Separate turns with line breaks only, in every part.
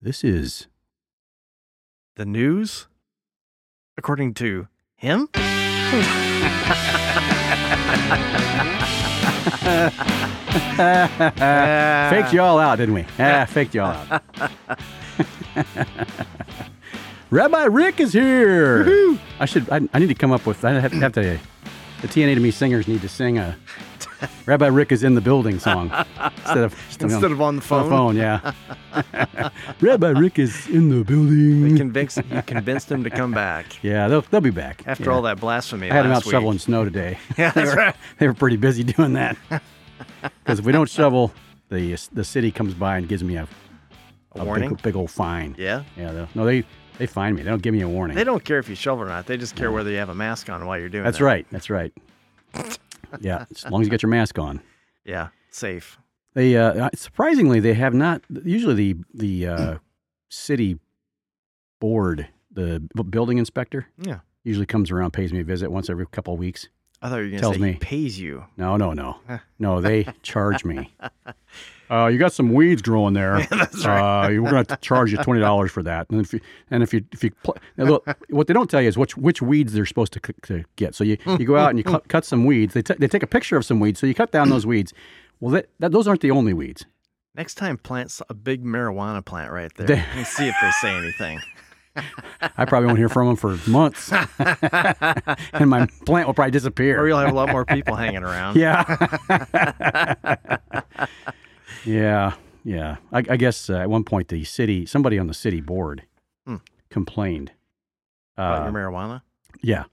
This is
the news, according to him.
Faked y'all out, didn't we? Faked y'all out. Rabbi Rick is here.
Woo-hoo.
I need to come up with. I have to. The TNA to Me singers need to sing a Rabbi Rick is in the building song instead of
on the phone.
On the phone, yeah. Rabbi Rick is in the building.
You convinced him to come back.
Yeah, they'll be back
After all that blasphemy
I had them out
last week.
shoveling snow today.
Yeah, that's right.
They were pretty busy doing that. Because if we don't shovel, the city comes by and gives me a
warning?
big old fine.
Yeah?
Yeah. They fine me. They don't give me a warning.
They don't care if you shovel or not. They just care whether you have a mask on while you're doing
That's
that.
right. That's right. Yeah, as long as you got your mask on.
Yeah, safe.
They surprisingly they have not. Usually the city board, the building inspector, usually comes around, pays me a visit once every couple of weeks.
I thought you were going
Tells
to say
me
he pays you.
No, they charge me. You got some weeds growing there.
Yeah, that's right.
We're going to charge you $20 for that. And if you look, what they don't tell you is which weeds they're supposed to get. So you go out and you cut some weeds. They take a picture of some weeds. So you cut down those weeds. Well, those aren't the only weeds.
Next time, plant a big marijuana plant right there and see if they say anything.
I probably won't hear from them for months. And my plant will probably disappear.
Or you'll have a lot more people hanging around.
Yeah. Yeah. I guess at one point somebody on the city board complained.
About your marijuana?
Yeah.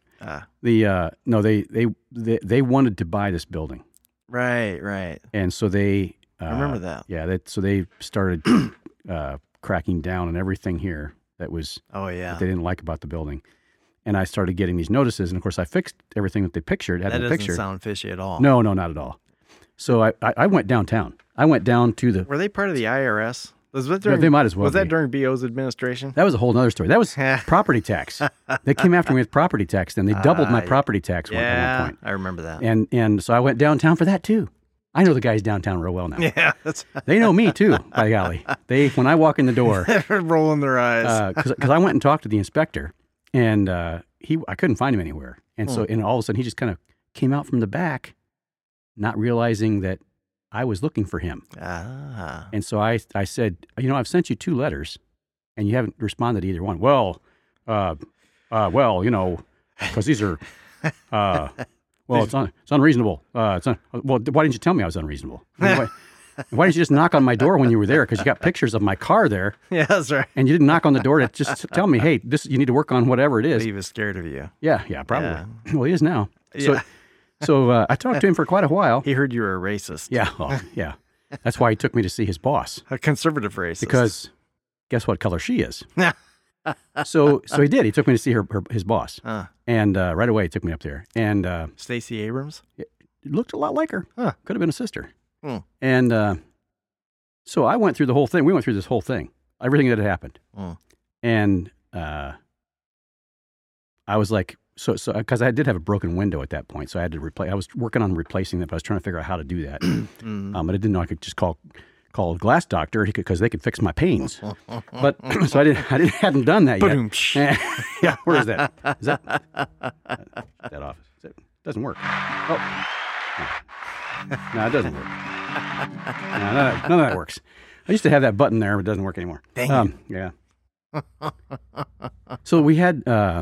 They wanted to buy this building.
Right.
And so they...
I remember that.
Yeah, so they started cracking down on everything here that was... that they didn't like about the building. And I started getting these notices, and of course I fixed everything that they pictured.
That doesn't sound fishy at all.
No, not at all. So I went downtown. I went down to the...
Were they part of the IRS?
They might as well
Was that
be.
during BO's administration?
That was a whole other story. That was property tax. They came after me with property tax, then they doubled my property tax at one point.
I remember that.
And so I went downtown for that too. I know the guys downtown real well now.
Yeah,
they know me too. By golly, when I walk in the door,
they're rolling their eyes.
Because I went and talked to the inspector, and I couldn't find him anywhere, and so all of a sudden he just kind of came out from the back, not realizing that I was looking for him. And so I said, I've sent you 2 letters, and you haven't responded to either one. Well, because these are. Well, it's unreasonable. Well, why didn't you tell me I was unreasonable? Why didn't you just knock on my door when you were there? Because you got pictures of my car there.
Yeah, that's right.
And you didn't knock on the door to just tell me, hey, you need to work on whatever it is.
He was scared of you.
Yeah, probably. Yeah. Well, he is now.
Yeah.
So I talked to him for quite a while.
He heard you were a racist.
Yeah, yeah. That's why he took me to see his boss.
A conservative racist.
Because guess what color she is? So he did. He took me to see his boss. And right away he took me up there. And
Stacey Abrams?
It looked a lot like her. Could have been a sister. And so I went through the whole thing. We went through this whole thing. Everything that had happened. And I was like, so because I did have a broken window at that point. So I had to replace. I was working on replacing that, but I was trying to figure out how to do that. But I didn't know I could just call a glass doctor because they could fix my pains. But so I hadn't done that yet. Yeah, where is that? Is that office? It doesn't work. Oh, no, it doesn't work. No, none of that works. I used to have that button there, but it doesn't work anymore.
Dang it.
Yeah. So we had a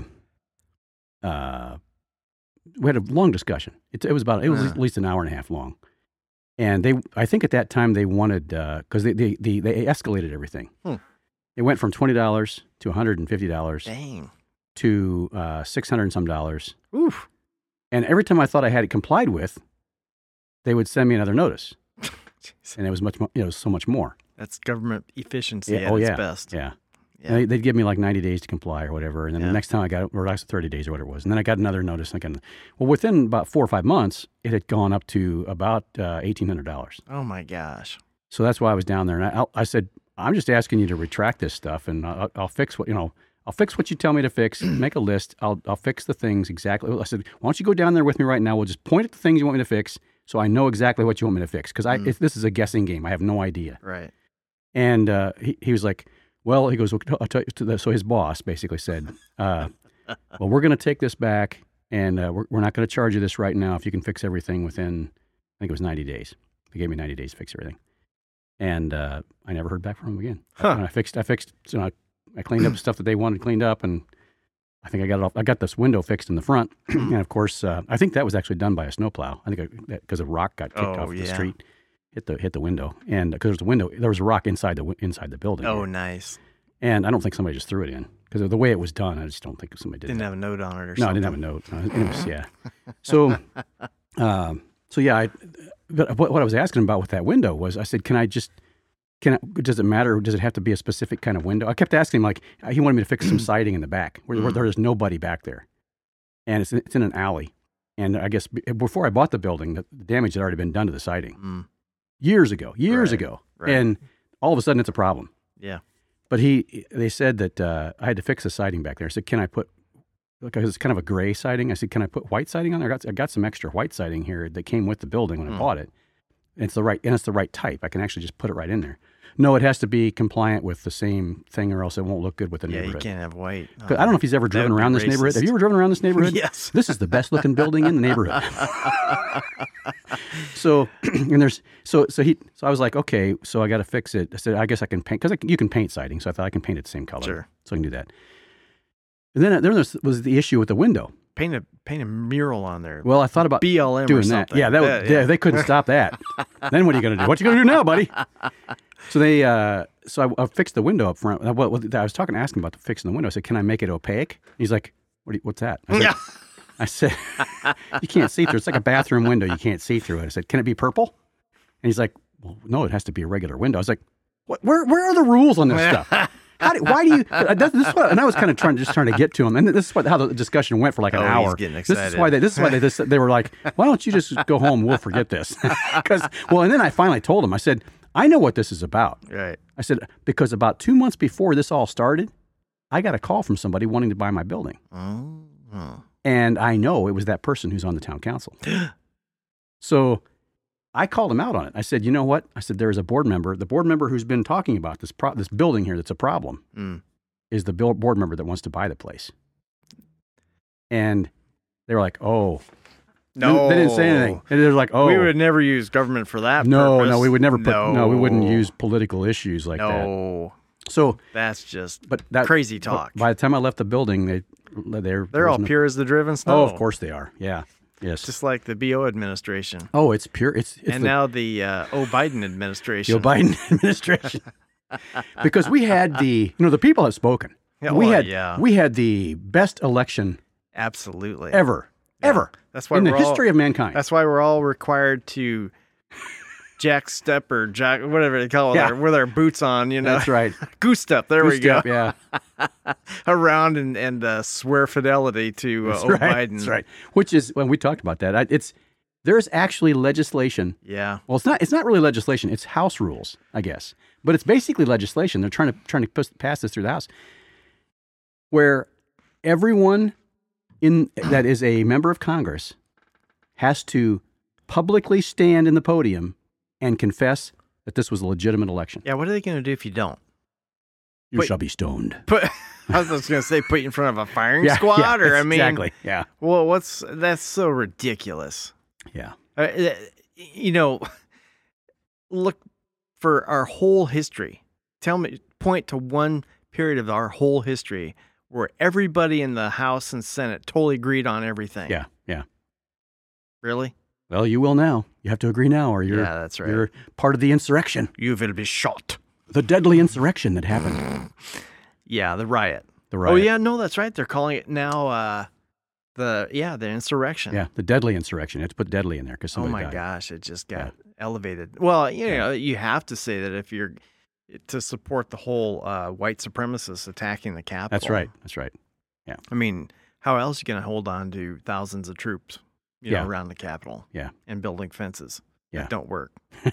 long discussion. It was at least an hour and a half long. And I think at that time they wanted, because they escalated everything. It went from $20 to $150.
Dang.
To $600 and some dollars.
Oof.
And every time I thought I had it complied with, they would send me another notice. And it was much more, so much more.
That's government efficiency at its best.
Yeah. And they'd give me like 90 days to comply or whatever. And then the next time I got it, or actually 30 days or whatever it was. And then I got another notice. Well, within about 4 or 5 months, it had gone up to about $1,800.
Oh, my gosh.
So that's why I was down there. And I said, I'm just asking you to retract this stuff, and I'll fix what, I'll fix what you tell me to fix, make a list. I'll fix the things exactly. I said, why don't you go down there with me right now? We'll just point at the things you want me to fix so I know exactly what you want me to fix. Because this is a guessing game. I have no idea.
Right.
And he was like, Well, he goes, I'll tell you, so his boss basically said, well, we're going to take this back, and we're not going to charge you this right now if you can fix everything within, I think it was 90 days. They gave me 90 days to fix everything. And I never heard back from him again. And I fixed, I cleaned up stuff that they wanted cleaned up, and I think I got it off. I got this window fixed in the front, and of course, I think that was actually done by a snowplow. I think because a rock got kicked off the street, hit the window, and because there was a rock inside the building.
Oh, nice.
And I don't think somebody just threw it in because of the way it was done. I just don't think somebody did.
Didn't have a note on it or something.
No, I didn't have a note. It was, yeah. So yeah. But what I was asking about with that window was, I said, does it matter? Does it have to be a specific kind of window? I kept asking him, like, he wanted me to fix some siding in the back where there's nobody back there. And it's in an alley. And I guess before I bought the building, the damage had already been done to the siding years ago. Right. And all of a sudden it's a problem.
Yeah.
But they said that I had to fix the siding back there. I said, can I put, because it's kind of a gray siding. I said, can I put white siding on there? I got some extra white siding here that came with the building when I bought it. And it's the right type. I can actually just put it right in there. No, it has to be compliant with the same thing, or else it won't look good with the neighborhood.
Yeah, you can't have white.
I don't know if he's ever driven around this neighborhood. Have you ever driven around this neighborhood?
Yes.
This is the best looking building in the neighborhood. So I was like, okay, so I got to fix it. I said, I guess I can paint, because you can paint siding. So I thought I can paint it the same color.
Sure.
So I can do that. And then there was the issue with the window.
Paint a mural on there.
Well, I thought about
BLM
doing
or something.
that. Yeah, they couldn't stop that. Then what are you going to do? What you going to do now, buddy? So I fixed the window up front. I was asking about fixing the window. I said, can I make it opaque? He's like, what's that? I said, you can't see through. It's like a bathroom window. You can't see through it. I said, can it be purple? And he's like, well, no, it has to be a regular window. I was like, what? Where are the rules on this stuff? Why do you? This is what, and I was kind of trying to get to him, and this is how the discussion went for like an hour.
He's getting excited.
This is why they were like, why don't you just go home? We'll forget this. And then I finally told him. I said, I know what this is about.
Right.
I said, because about 2 months before this all started, I got a call from somebody wanting to buy my building, and I know it was that person who's on the town council. So I called him out on it. I said, you know what? I said, there's a board member. The board member who's been talking about this building here that's a problem is the board member that wants to buy the place. And they were like, oh.
No.
They didn't say anything. And they're like, oh.
We would never use government for that purpose.
No, we would never we wouldn't use political issues like that.
No.
So
that's just crazy talk.
By the time I left the building,
they're all pure as the driven snow.
Oh, of course they are. Yeah. Yes.
Just like the BO administration.
Oh, it's pure.
Now the Biden administration.
The Biden administration. Because we had the people have spoken.
Yeah,
we had the best election.
Absolutely.
Ever.
That's why
in the history of mankind.
That's why we're all required to jack step or jack whatever they call it with our boots on.
That's right.
Goose step. There we go.
Yeah.
Around and swear fidelity to Biden.
That's right. Which is when we talked about that. There's actually legislation.
Yeah.
Well, it's not really legislation. It's House rules, I guess. But it's basically legislation. They're trying to pass this through the House, where everyone that is a member of Congress has to publicly stand in the podium and confess that this was a legitimate election.
Yeah. What are they going to do if you don't?
You shall be stoned.
I was just going to say, put you in front of a firing squad,
exactly. Yeah.
Well, that's so ridiculous.
Yeah.
Look for our whole history. Point to one period of our whole history where everybody in the House and Senate totally agreed on everything.
Yeah.
Really?
Well, you will now. You have to agree now, or
that's right.
You're part of the insurrection.
You will be shot.
The deadly insurrection that happened.
Yeah, the riot. Oh, yeah, no, that's right. They're calling it now the insurrection.
Yeah, the deadly insurrection. You have to put deadly in there because somebody died.
Gosh, it just got elevated. Well, you have to say that if you're to support the whole white supremacists attacking the Capitol.
That's right. Yeah.
I mean, how else are you going to hold on to thousands of troops around the Capitol?
Yeah.
And building fences that don't work.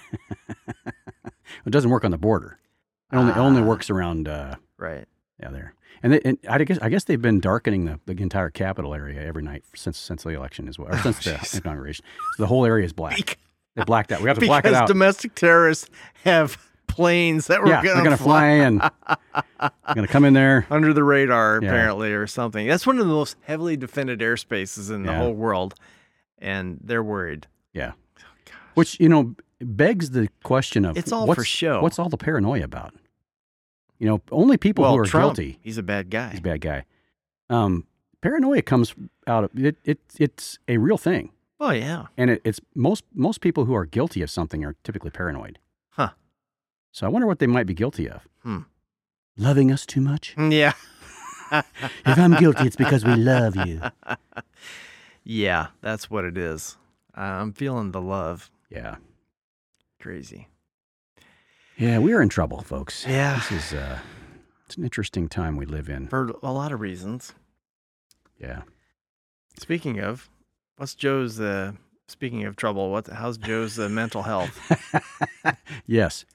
It doesn't work on the border. It only works around
right.
Yeah, there. And I guess they've been darkening the entire Capitol area every night since the election as well, or since the inauguration. So the whole area is black. They blacked out. We have to black it out.
Because domestic terrorists have planes that were
going to fly in. Going to come in there.
Under the radar, apparently, or something. That's one of the most heavily defended airspaces in the whole world. And they're worried.
Yeah. Oh, which, begs the question of...
It's all for show.
What's all the paranoia about? Only people who are
Trump,
guilty.
He's a bad guy.
He's a bad guy. Paranoia comes out of... It's a real thing.
Oh, yeah.
And it's most people who are guilty of something are typically paranoid.
Huh.
So I wonder what they might be guilty of. Loving us too much?
Yeah.
If I'm guilty, it's because we love you.
Yeah, that's what it is. I'm feeling the love.
Yeah.
Crazy.
Yeah, we're in trouble, folks.
Yeah.
This is it's an interesting time we live in.
For a lot of reasons.
Yeah.
Speaking of, what's Joe's, speaking of trouble, how's Joe's mental health?
Yes.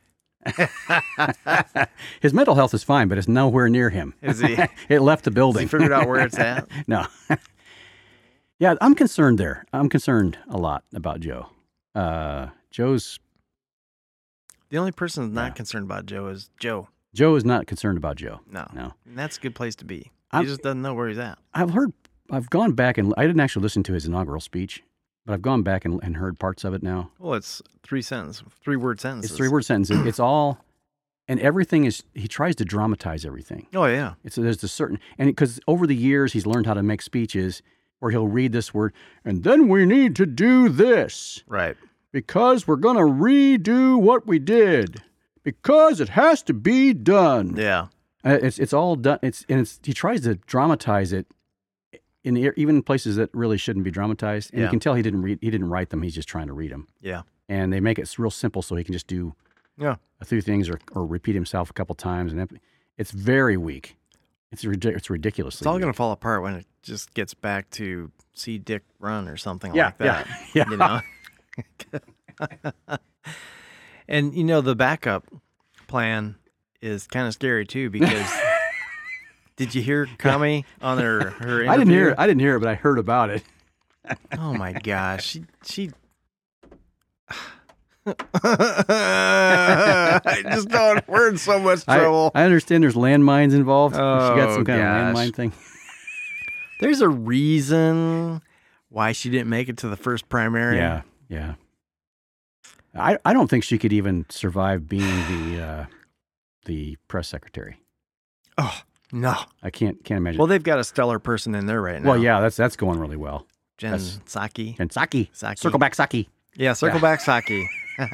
His mental health is fine, but it's nowhere near him.
Is he?
It left the building.
Has he figured out where it's at?
No. Yeah, I'm concerned there. I'm concerned a lot about Joe. Joe's...
The only person that's not concerned about Joe is Joe.
Joe is not concerned about Joe.
No.
No.
And that's a good place to be. He just doesn't know where he's at.
I've gone back and I didn't actually listen to his inaugural speech, but I've gone back and heard parts of it now.
Well, it's 3-word sentences.
It's 3-word sentences. It's all, and everything is, he tries to dramatize everything.
Oh, yeah.
There's a certain, and because over the years he's learned how to make speeches where he'll read this word, and then we need to do this.
Right.
Because we're going to redo what we did. Because it has to be done.
Yeah.
It's all done. He tries to dramatize it in even places that really shouldn't be dramatized. And you can tell he didn't write them. He's just trying to read them.
Yeah.
And they make it real simple so he can just do a few things or repeat himself a couple times. And it's very weak. It's ridiculously.
It's all
weak.
going to fall apart when it just gets back to see Dick run or something like that.
Yeah.
And the backup plan is kind of scary too, because did you hear Kami on her interview?
I didn't hear it, but I heard about it.
Oh my gosh. She I just don't. We're in so much trouble.
I understand there's landmines involved.
Oh,
she got some kind
gosh.
of landmine thing.
There's a reason why she didn't make it to the first primary.
Yeah. I don't think she could even survive being the press secretary.
Oh no,
I can't imagine.
Well, they've got a stellar person in there right now.
Well, yeah, that's going really well.
Jen Psaki.
And Psaki.
Psaki.
Circle back Psaki.
Yeah, circle back Psaki.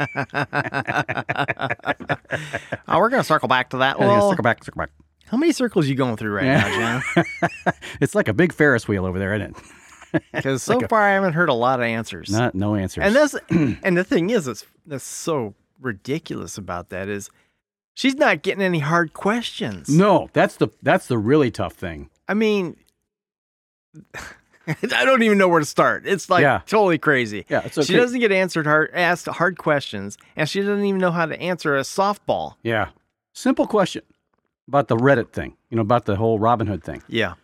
Oh, we're gonna circle back to that. Well,
circle back.
How many circles are you going through right now, Jen?
It's like a big Ferris wheel over there, isn't it?
Because so far I haven't heard a lot of answers.
No answers.
And the thing is, that's so ridiculous about that is she's not getting any hard questions.
No, that's the really tough thing.
I mean, I don't even know where to start. It's like totally crazy.
Yeah, it's okay.
She doesn't get asked hard questions, and she doesn't even know how to answer a softball.
Yeah. Simple question about the Reddit thing, about the whole Robin Hood thing.
Yeah.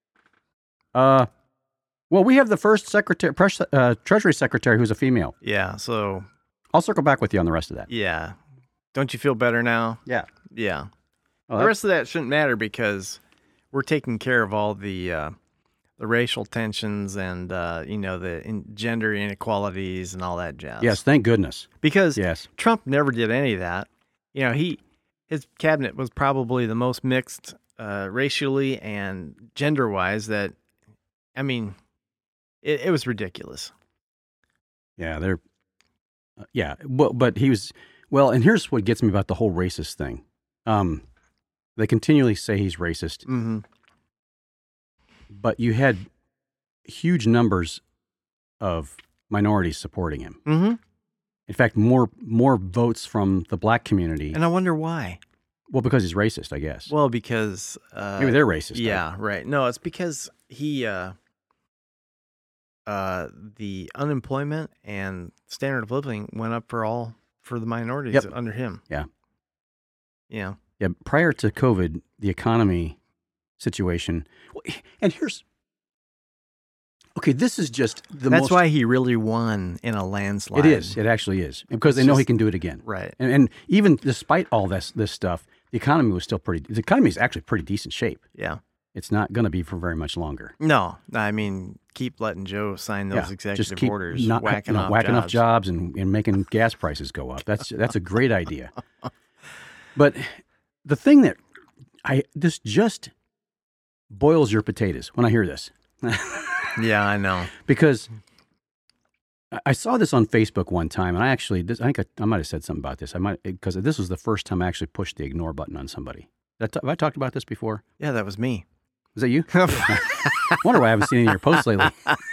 Well, we have the first Treasury Secretary who's a female.
Yeah, so...
I'll circle back with you on the rest of that.
Yeah. Don't you feel better now?
Yeah.
Yeah.
Well,
the rest of that shouldn't matter because we're taking care of all the racial tensions and, the gender inequalities and all that jazz.
Yes, thank goodness.
Because Trump never did any of that. His cabinet was probably the most mixed racially and gender-wise that, it was ridiculous.
Yeah, but he was, and here's what gets me about the whole racist thing. They continually say he's racist.
Mm-hmm.
But you had huge numbers of minorities supporting him.
Mm-hmm.
In fact, more votes from the black community.
And I wonder why.
Well, because he's racist, I guess.
Well, because...
maybe they're racist.
Yeah, right. No, it's because he... the unemployment and standard of living went up for the minorities under him.
Yeah.
Yeah.
Yeah. Prior to COVID, the economy situation, and Okay, this is just the
That's
most...
why he really won in a landslide.
It is. It actually is. Because they know he can do it again.
Right.
And even despite all this stuff, the economy was still the economy is actually pretty decent shape.
Yeah.
It's not going to be for very much longer.
No. I mean, keep letting Joe sign those executive orders, whacking
off jobs and making gas prices go up. That's a great idea. But the thing that this just boils your potatoes when I hear this.
Yeah, I know.
Because I saw this on Facebook one time, and I think I might have said something about this. Because this was the first time I actually pushed the ignore button on somebody. Have I talked about this before?
Yeah, that was me.
Was that you? I wonder why I haven't seen any of your posts lately.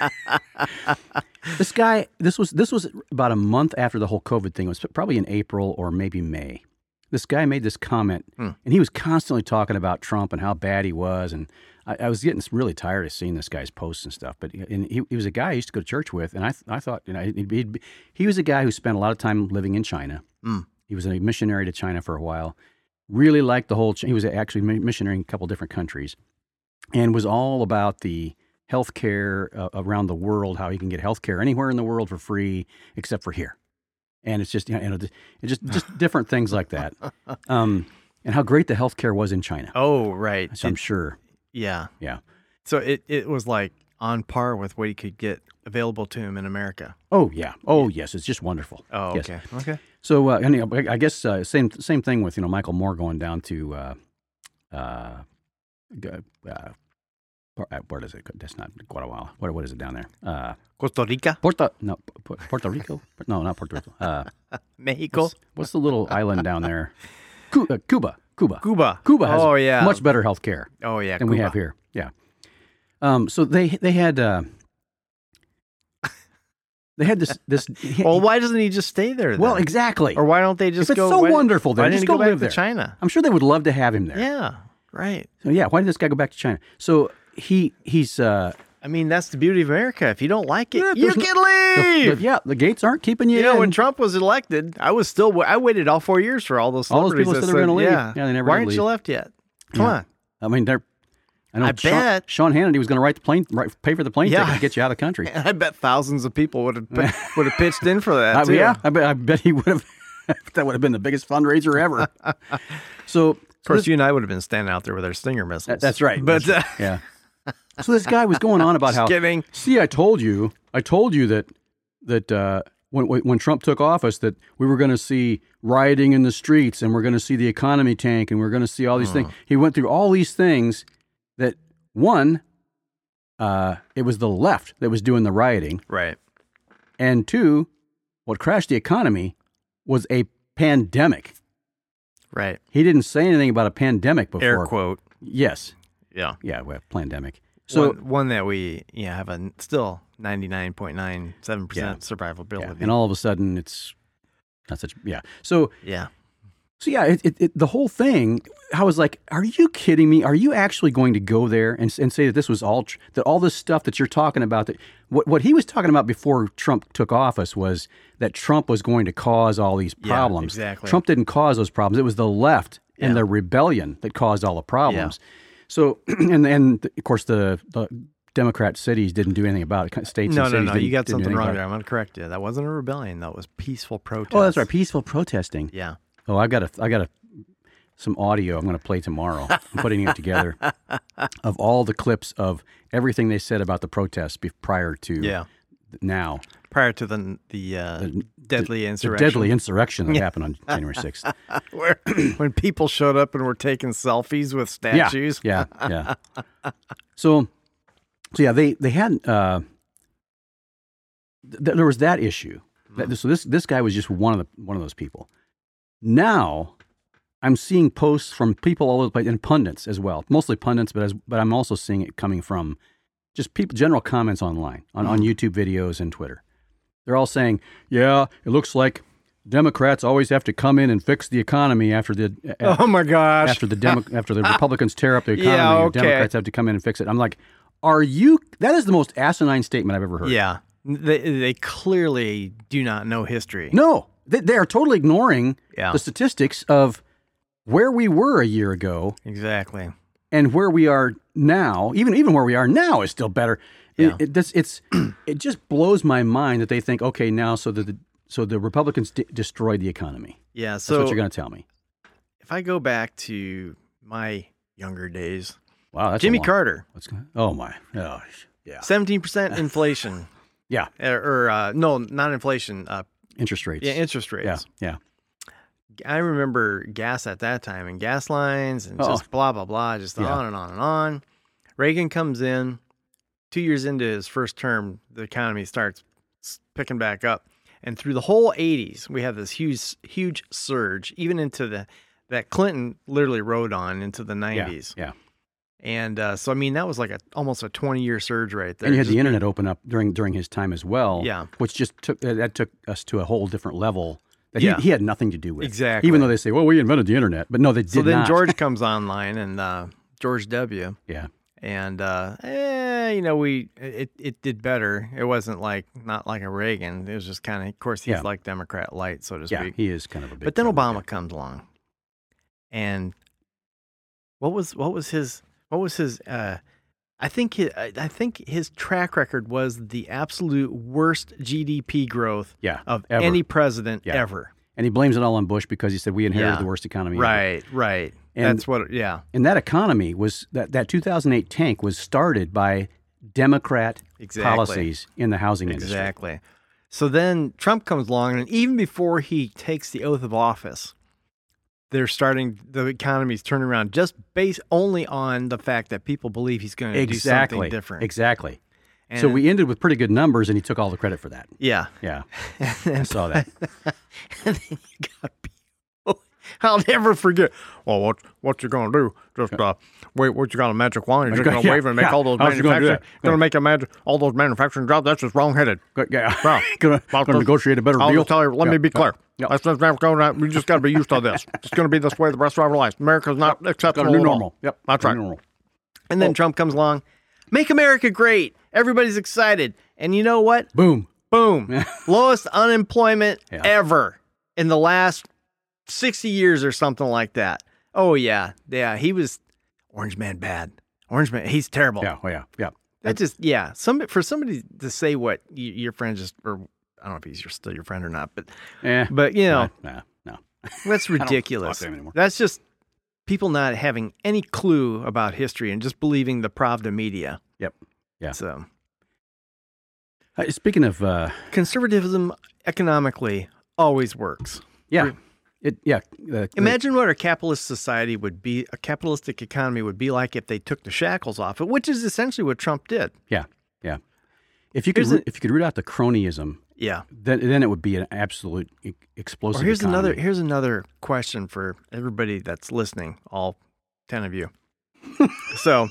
This was about a month after the whole COVID thing. It was probably in April or maybe May. This guy made this comment, and he was constantly talking about Trump and how bad he was, and I was getting really tired of seeing this guy's posts and stuff. But he was a guy I used to go to church with, and I thought, he was a guy who spent a lot of time living in China. He was a missionary to China for a while. Really liked the whole. He was actually missionary in a couple different countries, and was all about the healthcare around the world. How he can get healthcare anywhere in the world for free except for here. And it's just, just different things like that. And how great the healthcare was in China.
Oh, right.
So I'm sure.
Yeah.
Yeah.
So it was like on par with what he could get available to him in America.
Oh, yeah. Oh, yes. It's just wonderful.
Oh,
yes.
okay. Okay.
So, I guess same thing with, Michael Moore going down to, where is it? That's not Guatemala. What is it down there?
Costa Rica?
Puerto Rico? No, not Puerto Rico.
Mexico?
What's the little island down there? Cuba. Cuba has much better health care than we have here. Yeah. So they had this.
Well, why doesn't he just stay there then?
Well, exactly.
Or why don't they just
if
go?
It's so wonderful there.
Why didn't
just
he go back
live
to
there.
China?
I'm sure they would love to have him there.
Yeah. Right.
So yeah, why did this guy go back to China? So he's.
I mean, that's the beauty of America. If you don't like it, you can leave.
The gates aren't keeping you in.
You know, when Trump was elected, I waited all 4 years for all those celebrities.
All those people said they were going to leave. Yeah, they never
Why
did
aren't
leave.
you left yet? Come on.
I mean, I bet Sean Hannity was going to pay for the plane ticket to get you out of the country.
I bet thousands of people would have pitched in for that too.
Yeah, I bet he would have. That would have been the biggest fundraiser ever. So,
of course, you and I would have been standing out there with our Stinger missiles.
That's right.
But
yeah. So this guy was going on about how.
Kidding.
See, I told you that when Trump took office, that we were going to see rioting in the streets, and we're going to see the economy tank, and we're going to see all these things. He went through all these things that one, it was the left that was doing the rioting,
right,
and two, what crashed the economy was a pandemic.
Right.
He didn't say anything about a pandemic before.
Air quote.
Yes.
Yeah.
Yeah. Well, pandemic. So
one that we have a still 99.97% survivability.
Yeah. And all of a sudden it's not such. Yeah. So
yeah.
So yeah, the whole thing. I was like, "Are you kidding me? Are you actually going to go there and say that this was that all this stuff that you're talking about? That what he was talking about before Trump took office was that Trump was going to cause all these problems.
Yeah, exactly.
Trump didn't cause those problems. It was the left and the rebellion that caused all the problems. Yeah. So and of course the Democrat cities didn't do anything about it. States and cities
No. You got something wrong there. I'm going to correct you. That wasn't a rebellion. That was peaceful protest.
Oh, that's right. Peaceful protesting.
Yeah.
Oh, I got some audio I'm going to play tomorrow. I'm putting it together of all the clips of everything they said about the protests prior to now.
Prior to the deadly insurrection.
The deadly insurrection that happened on January 6th.
When people showed up and were taking selfies with statues.
Yeah. So yeah, they had there was that issue. So this guy was just one of those people. Now, I'm seeing posts from people all over the place, and pundits as well. Mostly pundits, but I'm also seeing it coming from just people, general comments online, on YouTube videos and Twitter. They're all saying, yeah, it looks like Democrats always have to come in and fix the economy after the
oh my gosh,
after the Republicans tear up the economy, Democrats have to come in and fix it. I'm like, that is the most asinine statement I've ever heard.
Yeah. They clearly do not know history.
No. They are totally ignoring the statistics of where we were a year ago.
Exactly.
And where we are now, even where we are now, is still better.
Yeah.
It just blows my mind that they think, okay, now so the Republicans destroyed the economy.
Yeah,
That's
so
what you're going to tell me.
if I go back to my younger days,
Wow, that's
Jimmy Carter,
oh my, oh, yeah,
17% inflation.
yeah,
No, not inflation.
interest rates.
Yeah, interest rates.
Yeah.
I remember gas at that time and gas lines and just blah, blah, blah, just on and on and on. Reagan comes in. 2 years into his first term, the economy starts picking back up. And through the whole 80s, we have this huge surge, even into that Clinton literally rode on into the 90s.
Yeah.
And so, I mean, that was like almost a 20-year surge right there.
And you had the internet open up during his time as well.
Yeah.
Which just took us to a whole different level that he had nothing to do with.
Exactly.
Even though they say, well, we invented the internet. But no, they did not.
So then George comes online and George W.
Yeah.
And, it did better. It wasn't not like a Reagan. It was just kind of course, he's like Democrat light, so to speak.
Yeah, he is kind of a big
But then Obama comes along. And what was his, I think his track record was the absolute worst GDP growth of
ever.
any president ever.
And he blames it all on Bush because he said we inherited the worst economy ever.
Right.
And
that's what, yeah.
And that economy was, that 2008 tank was started by Democrat policies in the housing industry.
Exactly. So then Trump comes along, and even before he takes the oath of office, the economy's turning around just based only on the fact that people believe he's going to do something different.
Exactly.
And
so we ended with pretty good numbers, and he took all the credit for that.
Yeah.
Yeah. I saw that.
And then you got people. I'll never forget. Well, what you going to do? Just wait, what you got a magic wand? You're just going to wave and make all those manufacturing. Going to make all those manufacturing jobs? That's just wrong-headed.
Yeah. Going to negotiate a better deal.
I'll just tell you, let me be clear. That's just never going on. We just got to be used to this. It's going to be this way the rest of our lives. America's not acceptable.
Got a new normal. Yep.
That's right. And then Trump comes along. Make America great. Everybody's excited. And you know what?
Boom.
Lowest unemployment ever in the last 60 years or something like that. Oh, yeah. Yeah, he was Orange Man bad. Orange Man, he's terrible.
Yeah.
That just, for somebody to say what your friend just, or I don't know if he's still your friend or not, but you know,
no.
That's ridiculous.
I don't talk to him anymore.
That's just people not having any clue about history and just believing the Pravda media.
Yep. Yeah.
So,
speaking of
conservatism economically always works.
Yeah.
Imagine what a capitalist society would be, a capitalistic economy would be like if they took the shackles off it, which is essentially what Trump did.
Yeah. If you could root out the cronyism, then it would be an absolute explosive.
Or here's another question for everybody that's listening, all 10 of you. So,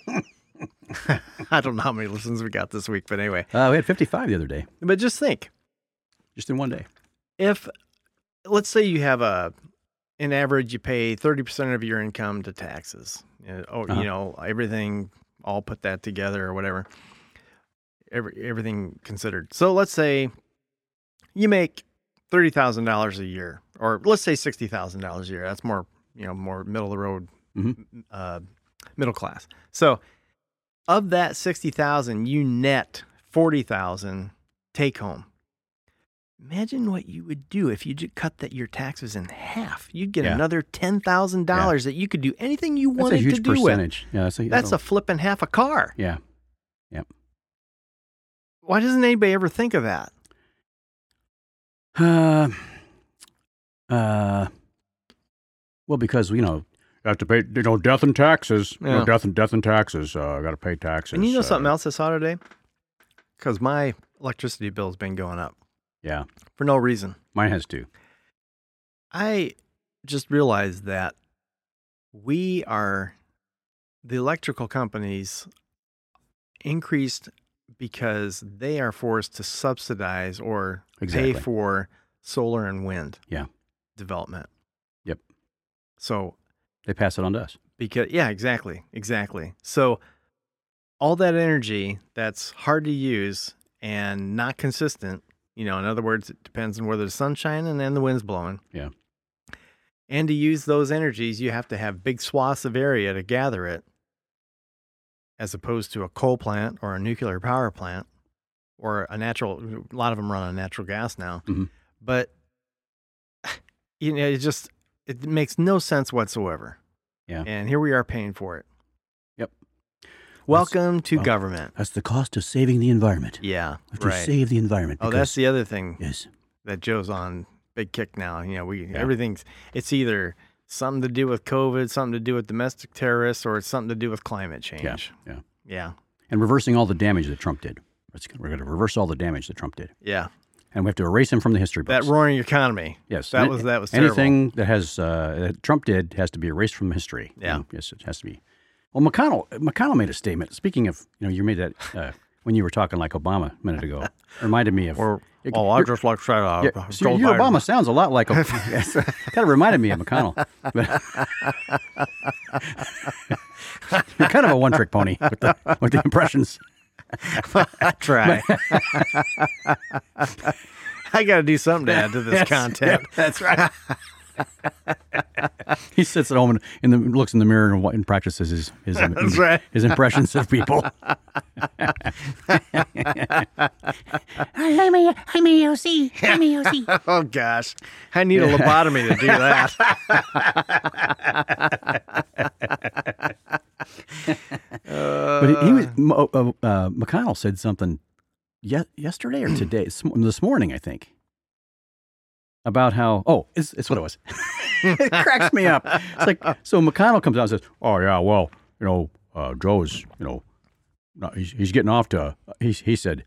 I don't know how many listens we got this week, but anyway,
we had 55 the other day.
But just think,
just in one day,
if let's say you have in average, you pay 30% of your income to taxes. You know, everything, all put that together or whatever. Everything considered. So let's say you make $30,000 a year, or let's say $60,000 a year. That's more middle of the road, middle class. So of that $60,000, you net $40,000 take home. Imagine what you would do if you cut your taxes in half. You'd get another $10,000 that you could do anything you wanted to do with.
That's a huge percentage. Yeah,
that's a flipping half a car.
Yeah. Yep.
Why doesn't anybody ever think of that?
Well, because you have to pay death and taxes.
Yeah.
Death and taxes. Got to pay taxes.
And you know something else I saw today? Because my electricity bill's been going up.
Yeah.
For no reason.
Mine has too.
I just realized that the electrical companies increased because they are forced to subsidize or pay for solar and wind development.
Yep.
So
they pass it on to us.
Exactly. So all that energy that's hard to use and not consistent, in other words, it depends on whether the sun's shining and the wind's blowing.
Yeah.
And to use those energies, you have to have big swaths of area to gather it. as opposed to a coal plant or a nuclear power plant or a lot of them run on natural gas now.
Mm-hmm.
But, it makes no sense whatsoever.
Yeah.
And here we are paying for it.
Yep.
Welcome to government.
That's the cost of saving the environment.
Yeah.
To save the environment.
Oh, that's the other thing.
Yes.
That Joe's on big kick now. Everything's, it's either something to do with COVID, something to do with domestic terrorists, or it's something to do with climate change. Yeah.
And reversing all the damage that Trump did. We're going to reverse all the damage that Trump did.
Yeah.
And we have to erase him from the history books.
That roaring economy.
Yes.
That was terrible.
Anything that has that Trump did has to be erased from history.
Yeah.
Yes, it has to be. Well, McConnell made a statement. Speaking of, you made that when you were talking like Obama a minute ago. It reminded me of.
I just like to say
Obama sounds a lot like kind of reminded me of McConnell. You're kind of a one-trick pony with the impressions.
I try. I got to do something to add to this content.
That's right. He sits at home and looks in the mirror and practices his impressions of people.
I'm AOC.
Oh gosh, I need a lobotomy to do that.
But he was McConnell said something yesterday or today, this morning, I think. About how, it's what it was. It cracks me up. It's like, so McConnell comes out and says, oh, yeah, well, Joe's, he's getting off to, he said,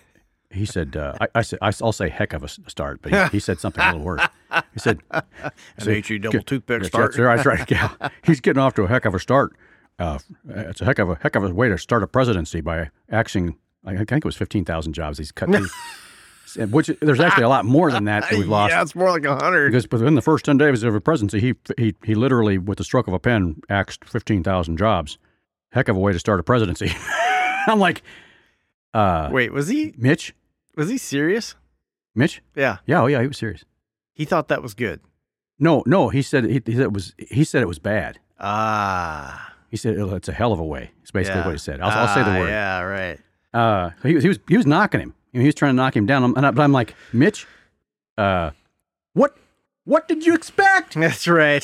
I'll say heck of a start, but he said something a little worse. He said,
an HE double toothpick start.
That's right. Yeah. He's getting off to a heck of a start. It's a heck of a way to start a presidency by axing, I think it was 15,000 jobs. He's cut which there's actually a lot more than that we've lost.
Yeah, it's more like 100.
Because within the first 10 days of his presidency, he literally, with the stroke of a pen, axed 15,000 jobs. Heck of a way to start a presidency. I'm like,
wait, was he
Mitch?
Was he serious?
Mitch?
Yeah.
Yeah. Oh, yeah. He was serious.
He thought that was good.
No. He said it was bad. He said it's a hell of a way. It's basically what he said. I'll say the word.
Yeah. Right.
He was knocking him. He was trying to knock him down. But I'm like, Mitch, what did you expect?
That's right.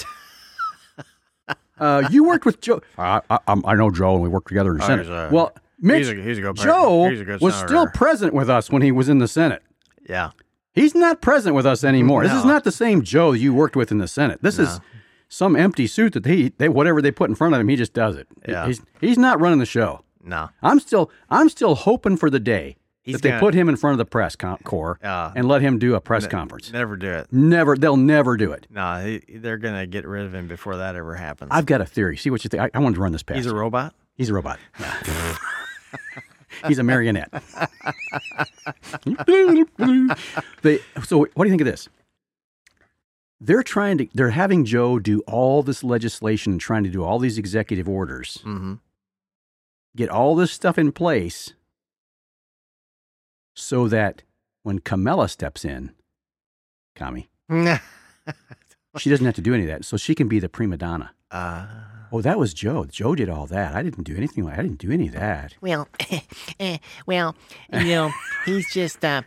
You worked with Joe. I know Joe, and we worked together in the Senate. Well, Mitch,
he's a good
Joe
good
was still present with us when he was in the Senate.
Yeah.
He's not present with us anymore.
No.
This is not the same Joe you worked with in the Senate. This is some empty suit that they whatever they put in front of him, he just does it.
Yeah.
He's not running the show.
No.
I'm still hoping for the day that they put him in front of the press corps and let him do a press conference.
Never do it.
They'll never do it.
No, they're going to get rid of him before that ever happens.
I've got a theory. See what you think. I wanted to run this past.
He's a robot?
He's a robot. Yeah. He's a marionette. So what do you think of this? They're having Joe do all this legislation, trying to do all these executive orders, get all this stuff in place so that when Kamala steps in, she doesn't have to do any of that. So she can be the prima donna. Oh, that was Joe. Joe did all that. I didn't do anything. I didn't do any of that.
Well, he's just, how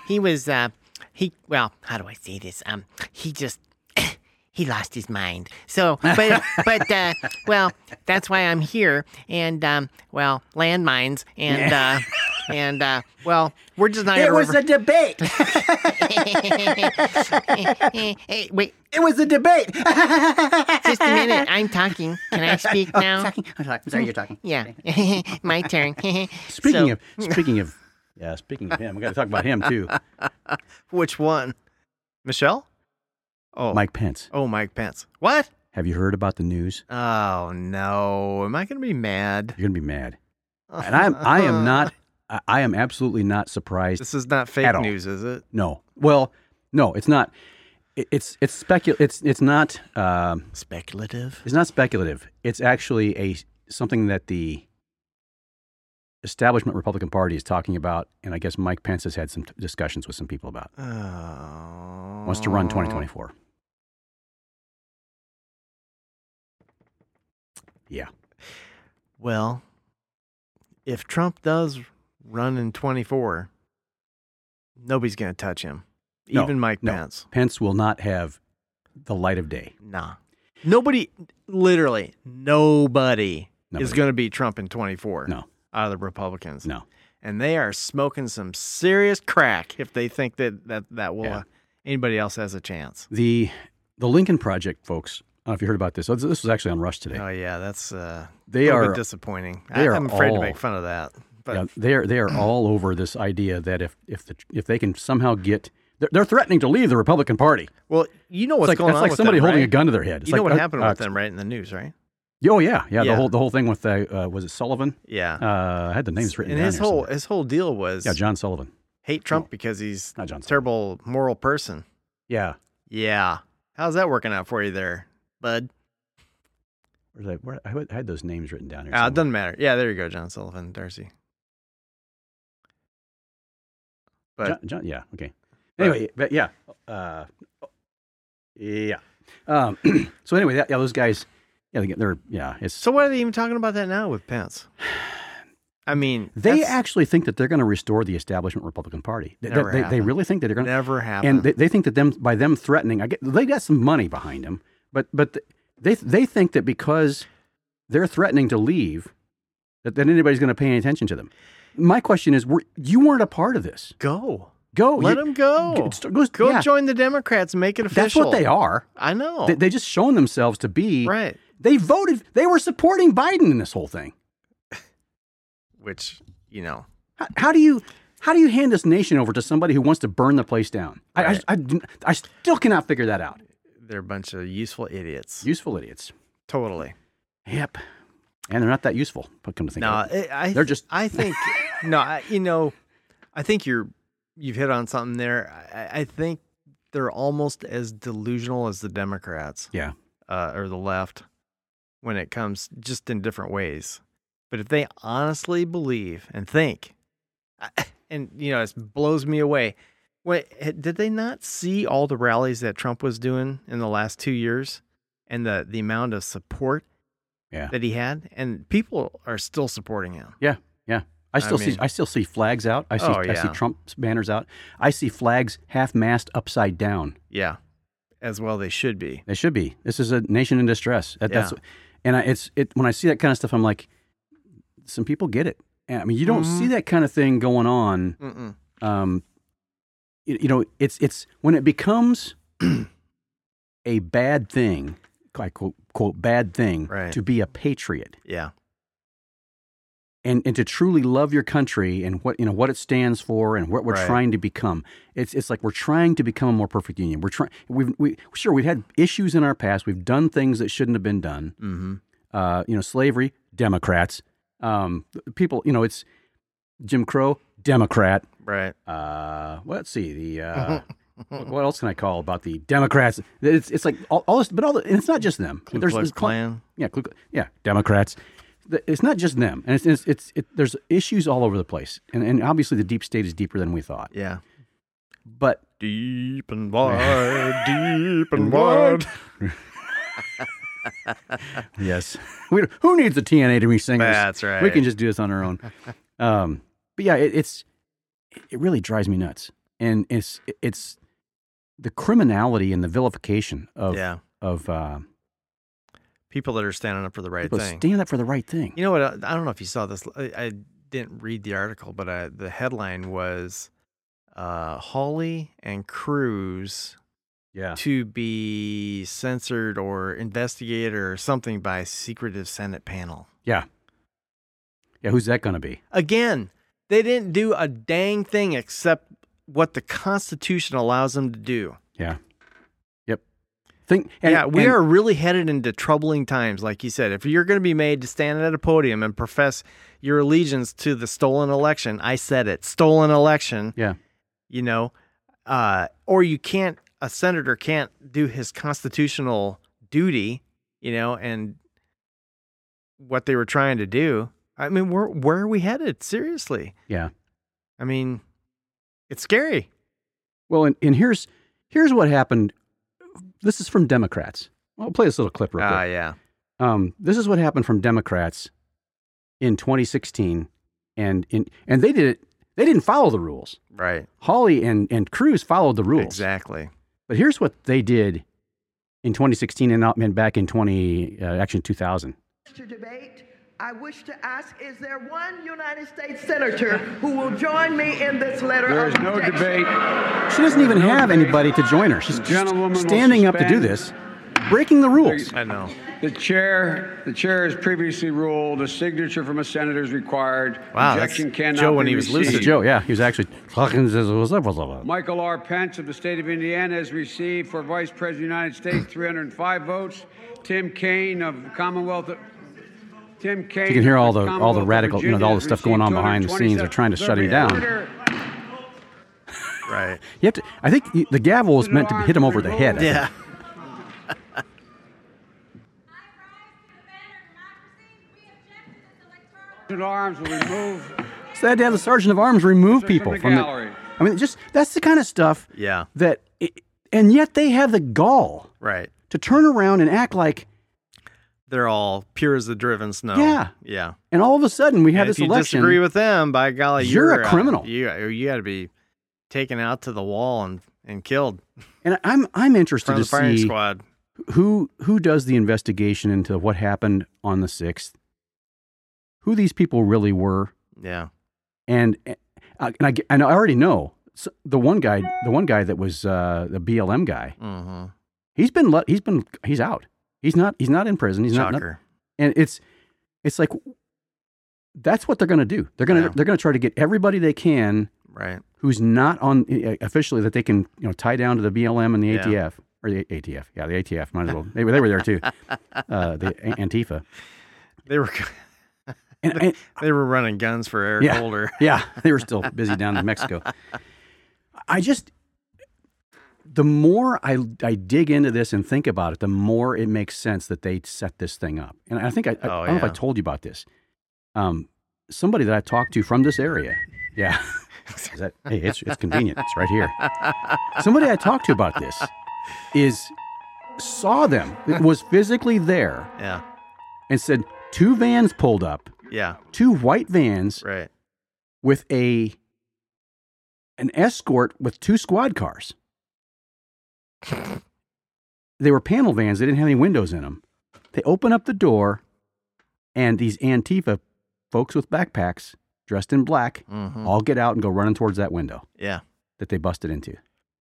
do I say this? He lost his mind. So, but that's why I'm here. And, landmines and, we're just not.
It was a debate.
Hey, wait.
It was a debate.
Just a minute. I'm talking. Can I speak now?
I'm sorry, you're talking.
Yeah. My turn.
Speaking of him, we got to talk about him too.
Which one? Michelle? Oh,
Mike Pence.
Oh, Mike Pence. What?
Have you heard about the news?
Oh no! Am I going to be mad?
You're going to be mad. And I am not. I am absolutely not surprised.
This is not fake news, is it?
No. Well, no, it's not. It's not
speculative.
It's not speculative. It's actually something that the establishment Republican Party is talking about, and I guess Mike Pence has had some discussions with some people about. Wants to run 2024. Yeah.
Well, if Trump does run in 24, nobody's going to touch him. Even Mike Pence.
Pence will not have the light of day.
Nah. Nobody, literally, nobody is going to beat Trump in 24.
No.
Out of the Republicans.
No.
And they are smoking some serious crack if they think that will anybody else has a chance.
The Lincoln Project, folks, I don't know if you heard about this. This was actually on Rush today.
Oh, yeah, that's
they
a
are
little bit disappointing. I'm afraid to make fun of that. But
yeah, they are all over this idea that if they can somehow get... They're threatening to leave the Republican Party.
Well, you know what's going on
with them. It's like somebody holding a gun to their head. It's
you know what happened with them, right, in the news, right?
Oh, yeah. The whole thing with, was it Sullivan?
Yeah.
I had the names written down
And his whole deal was...
Yeah, John Sullivan.
Hate Trump because he's
not John
a terrible moral person.
Yeah.
Yeah. How's that working out for you there, bud?
I had those names written down here.
It doesn't matter. Yeah, there you go, John Sullivan, Darcy. But
John, yeah, okay. Anyway, but yeah. Yeah. So anyway, those guys... Yeah,
so what are they even talking about that now with Pence? I mean,
they actually think that they're going to restore the establishment Republican Party. They really think that they're going to
never happen.
And they think that by them threatening, they got some money behind them, but they think that because they're threatening to leave, that anybody's going to pay any attention to them. My question is, you weren't a part of this.
Go.
Let
them go. Go join the Democrats and make it official.
That's what they are.
I know.
They just shown themselves to be.
Right.
They voted. They were supporting Biden in this whole thing.
Which,
how do you hand this nation over to somebody who wants to burn the place down?
Right.
I still cannot figure that out.
They're a bunch of useful idiots.
Useful idiots.
Totally.
Yep. And they're not that useful. But come to think of it,
they're just. I think I think you've hit on something there. I think they're almost as delusional as the Democrats.
Yeah.
Or the left. When it comes just in different ways. But if they honestly believe and think, and, it blows me away. Did they not see all the rallies that Trump was doing in the last 2 years and the amount of support that he had? And people are still supporting him.
Yeah, yeah. I still see flags out. I see Trump's banners out. I see flags half-mast upside down.
Yeah, as well they should be.
They should be. This is a nation in distress. When I see that kind of stuff, I'm like, some people get it. I mean, you don't see that kind of thing going on. It's when it becomes a bad thing, I quote bad thing, to be a patriot.
Yeah.
And to truly love your country and what it stands for and what we're trying to become. It's like we're trying to become a more perfect union. We've had issues in our past. We've done things that shouldn't have been done.
Mm-hmm.
Slavery, Democrats. People, it's Jim Crow, Democrat.
Right.
Let's see what else can I call about the Democrats? It's like all this, but and it's not just them.
Ku Klux Klan.
Yeah, Democrats. It's not just them, and there's issues all over the place, and obviously the deep state is deeper than we thought.
Yeah,
but
deep and wide, deep and wide.
Yes, who needs the TNA to be singers?
That's right.
We can just do this on our own. But yeah, it really drives me nuts, and it's the criminality and the vilification of
people that are standing up for the right thing.
Stand up for the right thing.
You know what? I don't know if you saw this. I didn't read the article, but the headline was Hawley and Cruz to be censored or investigated or something by a secretive Senate panel.
Yeah. Yeah, who's that going to be?
Again, they didn't do a dang thing except what the Constitution allows them to do.
Yeah.
We are really headed into troubling times, like you said. If you're going to be made to stand at a podium and profess your allegiance to the stolen election, I said it, stolen election.
Yeah.
Or a senator can't do his constitutional duty, and what they were trying to do. I mean, where are we headed? Seriously.
Yeah.
I mean, it's scary.
Well, and here's what happened. This is from Democrats. I'll play this little clip real quick.
Yeah.
This is what happened from Democrats in 2016 and they did it. They didn't follow the rules.
Right.
Hawley and Cruz followed the rules.
Exactly.
But here's what they did in 2016 and back in 2000.
To debate, I wish to ask, is there one United States Senator who will join me in this letter
There
of
is no
objection?
debate.
She doesn't even have anybody to join her. She's standing up to do this, breaking the rules.
I know.
The chair has previously ruled a signature from a senator is required.
Wow,
Objection
that's
cannot
Joe
be
when he was
received.
lucid.
Joe, yeah, he was actually talking.
Michael R. Pence of the state of Indiana has received for Vice President of the United States 305 votes. Tim Kaine of the Commonwealth of Tim Kaine.
You can hear all
of
the
Commonwealth of
radical,
Virginia
all the stuff going on behind the scenes. They're trying to shut him down.
Right.
You have to. I think the gavel was meant to hit him over the head. I think.
Yeah.
Arms will remove.
So they had to have the sergeant of arms remove people from the
gallery.
I mean, that's the kind of stuff.
Yeah.
And yet they have the gall
Right.
to turn around and act like.
They're all pure as the driven snow.
Yeah.
Yeah.
And all of a sudden we have
And
this
if you
election.
disagree with them, by golly,
You're a criminal.
You got to be taken out to the wall and killed.
And I'm interested
From
to
the firing
see
squad.
who does the investigation into what happened on the 6th, who these people really were,
Yeah.
and I already know the one guy that was the BLM guy.
Mm-hmm.
He's out. He's not in prison. He's not. And it's like that's what they're going to do. They're going to try to get everybody they can,
right,
who's not on officially, that they can tie down to the BLM and the ATF.
Yeah.
Or the ATF, yeah, the ATF might as well. They were there too. The Antifa.
They were
And
they were running guns for Eric Holder.
Yeah, they were still busy down in Mexico. The more I dig into this and think about it, the more it makes sense that they set this thing up. And I think I don't know if I told you about this. Somebody that I talked to from this area. Yeah. Hey, it's convenient. It's right here. Somebody I talked to about this saw them, was physically there.
Yeah.
And said 2 vans pulled up.
Yeah.
2 white vans.
Right.
With an escort with 2 squad cars. They were panel vans. They didn't have any windows in them. They open up the door, and these Antifa folks with backpacks, dressed in black, all get out and go running towards that window.
Yeah.
That they busted into.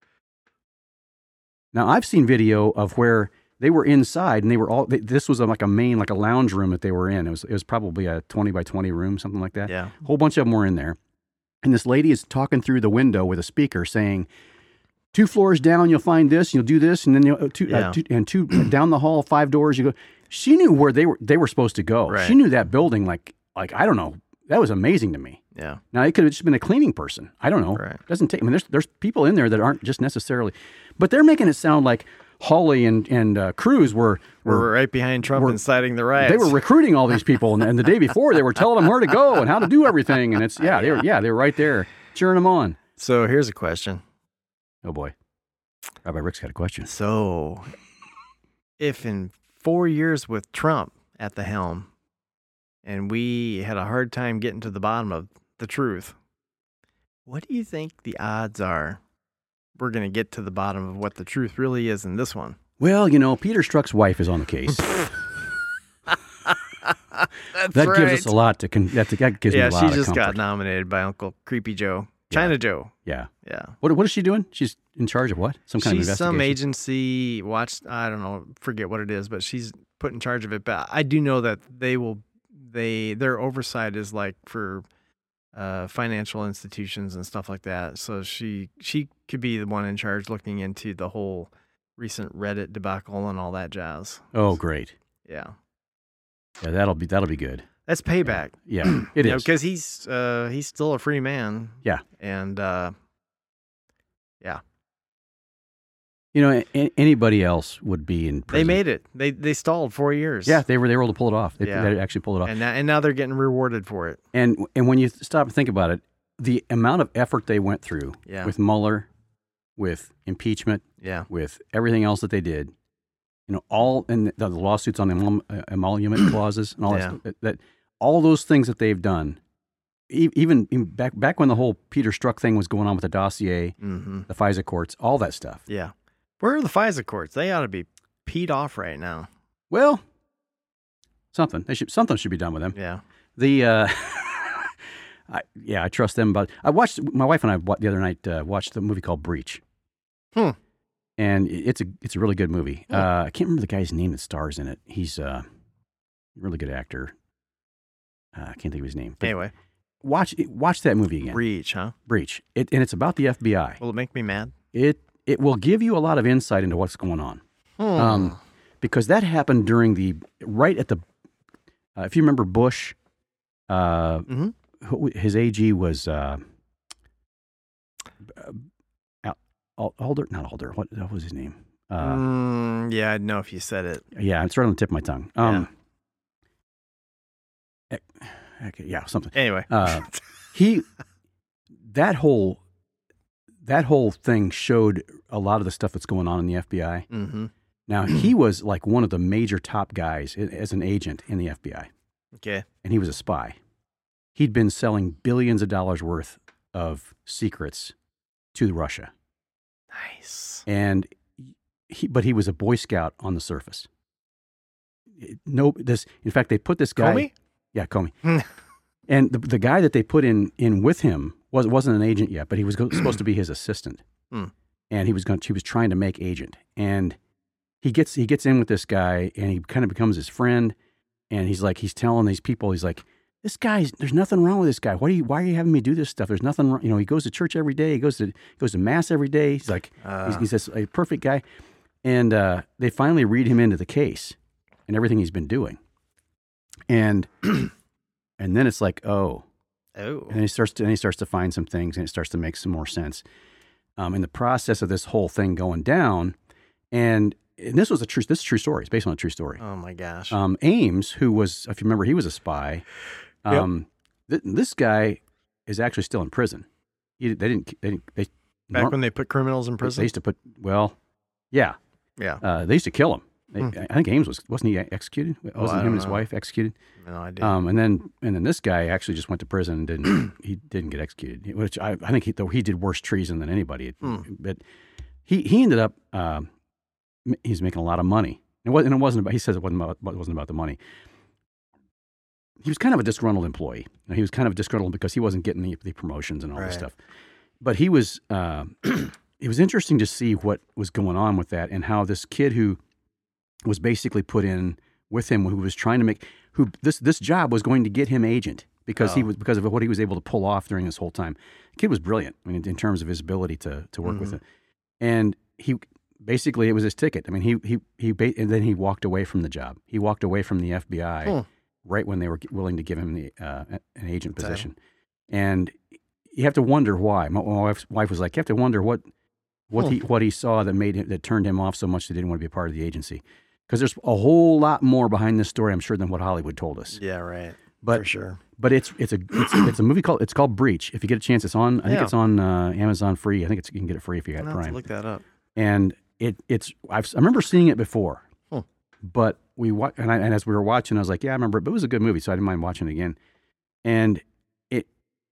Now, I've seen video of where they were inside, and they were all. This was like a lounge room that they were in. It was probably a 20 by 20 room, something like that.
Yeah.
A whole bunch of them were in there, and this lady is talking through the window with a speaker, saying, 2 floors down, you'll find this, and you'll do this, and then two down the hall, 5 doors, you go. She knew where they were supposed to go.
Right.
She knew that building like I don't know. That was amazing to me.
Yeah.
Now, it could have just been a cleaning person. I don't know.
Right.
It doesn't take. I mean, there's people in there that aren't just necessarily, but they're making it sound like Hawley and Cruz were
right behind Trump inciting the riots.
They were recruiting all these people, and the day before they were telling them where to go and how to do everything. And they were right there cheering them on.
So here's a question.
Oh boy, Rabbi Rick's got a question.
So, if in 4 years with Trump at the helm, and we had a hard time getting to the bottom of the truth, what do you think the odds are we're going to get to the bottom of what the truth really is in this one?
Well, Peter Strzok's wife is on the case. That
right.
gives us a lot to. That gives me a lot of
she just
comfort.
got nominated by Uncle Creepy Joe, China Joe.
Yeah.
Yeah.
What is she doing? She's in charge of what? Some kind of investigation?
Some agency. I don't know, forget what it is, but she's put in charge of it. But I do know that their oversight is like for financial institutions and stuff like that. So she could be the one in charge looking into the whole recent Reddit debacle and all that jazz.
Oh, great.
Yeah.
Yeah, that'll be good.
That's payback.
Yeah, it is.
Because he's still a free man.
Yeah.
And yeah.
Anybody else would be in prison.
They made it. They stalled 4 years.
Yeah, they were able to pull it off. They actually pulled it off.
And now they're getting rewarded for it.
And when you stop and think about it, the amount of effort they went through with Mueller, with impeachment, with everything else that they did, all and the lawsuits on emolument clauses and all that all those things that they've done, even back when the whole Peter Strzok thing was going on with the dossier, the FISA courts, all that stuff.
Yeah. Where are the FISA courts? They ought to be peed off right now.
Well, something should be done with them.
Yeah.
I trust them. But my wife and I the other night watched the movie called Breach. And it's a really good movie. I can't remember the guy's name that stars in it. He's a really good actor. I can't think of his name. But
anyway,
watch that movie again.
Breach, huh?
Breach. And it's about the FBI.
Will it make me mad?
It will give you a lot of insight into what's going on. Because that happened during right at the, if you remember Bush, his AG was Alder, not Alder. What was his name?
Yeah, I'd know if you said it.
Yeah, it's right on the tip of my tongue. Yeah, something.
Anyway,
that whole thing showed a lot of the stuff that's going on in the FBI.
Mm-hmm.
Now, he was like one of the major top guys as an agent in the FBI.
Okay.
And he was a spy. He'd been selling billions of dollars worth of secrets to Russia.
Nice.
And but he was a Boy Scout on the surface. In fact, they put this guy.
Comey?
Yeah, Comey. And the guy that they put in with him wasn't an agent yet, but he was supposed to be his assistant. And he was trying to make agent. And he gets in with this guy, and he kind of becomes his friend. And he's telling these people, he's like, this guy's, there's nothing wrong with this guy. Why are you having me do this stuff? There's nothing wrong. He goes to church every day. He goes to mass every day. He's like, he's a perfect guy. And they finally read him into the case and everything he's been doing. And then it's like, oh. And he starts to find some things, and it starts to make some more sense. In the process of this whole thing going down, and this is a true story. It's based on a true story.
Oh my gosh.
Ames, who was, if you remember, he was a spy. This guy is actually still in prison.
Back when they put criminals in prison?
They used to put, yeah. They used to kill him. I think Ames wasn't he executed? Wasn't him and his wife executed?
No, I did.
And then this guy actually just went to prison and didn't get executed, which I think he did worse treason than anybody. But he ended up he's making a lot of money. It wasn't about. He says it wasn't about the money. He was kind of a disgruntled employee. He was kind of disgruntled because he wasn't getting the promotions and all this stuff. But he was. It was interesting to see what was going on with that, and how this kid who was basically put in with him, who was trying to make, this job was going to get him agent because because of what he was able to pull off during this whole time. The kid was brilliant. I mean, in terms of his ability to work with it, and he basically it was his ticket. I mean, and then he walked away from the job. He walked away from the FBI right when they were willing to give him an agent position, and you have to wonder why. My wife was like, you have to wonder what he saw that turned him off so much that he didn't want to be a part of the agency. Because there's a whole lot more behind this story, I'm sure, than what Hollywood told us.
Yeah, right.
But,
for sure.
But it's a movie called Breach. If you get a chance, it's on. I think it's on Amazon free. I think you can get it free if you got Prime.
Have to look that up.
And I remember seeing it before, but and as we were watching, I was like, yeah, I remember it. But it was a good movie, so I didn't mind watching it again. And it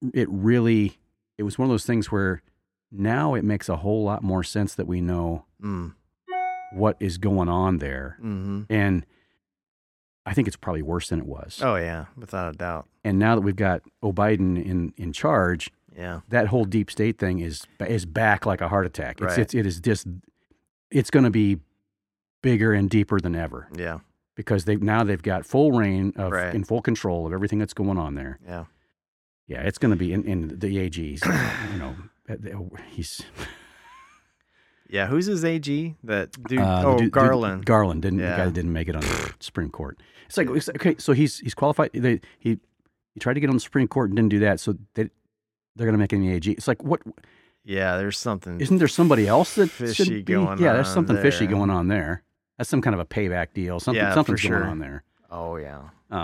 was one of those things where now it makes a whole lot more sense that we know what is going on there. And I think it's probably worse than it was.
Oh, yeah, without a doubt.
And now that we've got Biden in charge, that whole deep state thing is back like a heart attack. It's going to be bigger and deeper than ever.
Yeah. Because
they've got full reign of in full control of everything that's going on there.
Yeah.
Yeah, it's going to be in the AGs, he's...
Yeah, who's his AG? That dude? Garland.
Garland the guy didn't make it on the Supreme Court. It's like okay, so he's qualified. He tried to get on the Supreme Court and didn't do that. So they're going to make him the AG. It's like what?
Yeah, there's something.
Isn't there somebody else that
fishy going on?
Yeah, there's something
there.
fishy going on there. That's some kind of a payback deal. Something's going on there.
Oh yeah.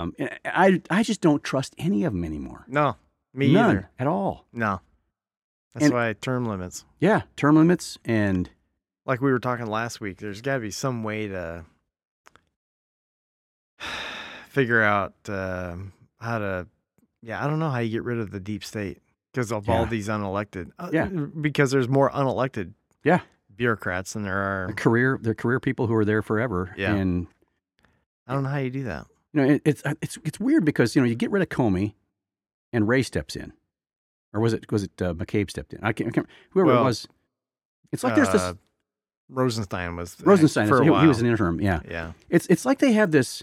I just don't trust any of them anymore.
No, me
None
either
at all.
No. That's why term limits.
Yeah, term limits and.
Like we were talking last week, there's got to be some way to figure out how to Yeah, I don't know how you get rid of the deep state because of all these unelected.
Yeah.
Because there's more unelected
Yeah.
bureaucrats than there are.
They're career people who are there forever.
Yeah.
And
I don't know how you do that.
it's weird because, you get rid of Comey and Ray steps in. Or was it McCabe stepped in? I can't whoever it was. It's like there's this
Rosenstein was
for
a while.
He was an interim, yeah.
Yeah.
It's like they have this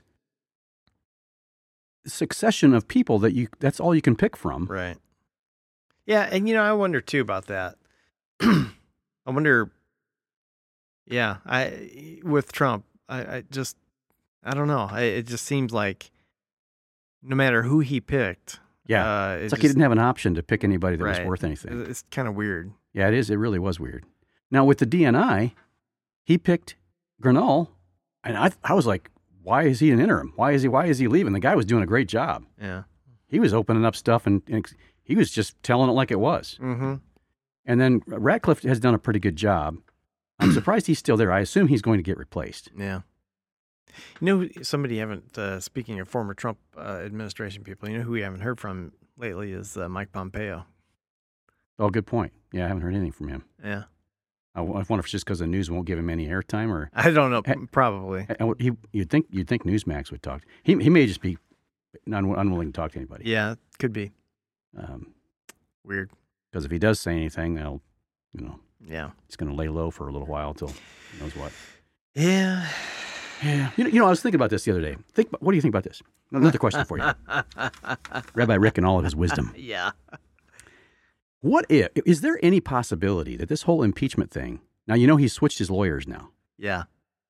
succession of people that's all you can pick from.
Right. Yeah, and I wonder too about that. I wonder. Yeah, with Trump, I don't know. It just seems like no matter who he picked,
it's like he didn't have an option to pick anybody that was worth anything.
It's kind of weird.
Yeah, it is. It really was weird. Now with the DNI, he picked Grenell, and I was like, why is he an interim? Why is he leaving? The guy was doing a great job.
Yeah.
He was opening up stuff and he was just telling it like it was.
Mm-hmm.
And then Ratcliffe has done a pretty good job. I'm surprised he's still there. I assume he's going to get replaced.
Yeah. Somebody haven't, speaking of former Trump administration people, who we haven't heard from lately is Mike Pompeo.
Oh, good point. Yeah, I haven't heard anything from him.
Yeah.
I wonder if it's just because the news won't give him any airtime, or
I don't know. Probably.
You'd think Newsmax would talk. He may just be unwilling to talk to anybody.
Yeah, could be. Weird.
Because if he does say anything, they'll,
yeah,
it's going to lay low for a little while till who knows what.
Yeah.
Yeah. I was thinking about this the other day. What do you think about this? Another question for you. Rabbi Rick and all of his wisdom.
Yeah.
What is there any possibility that this whole impeachment thing, now he's switched his lawyers now.
Yeah.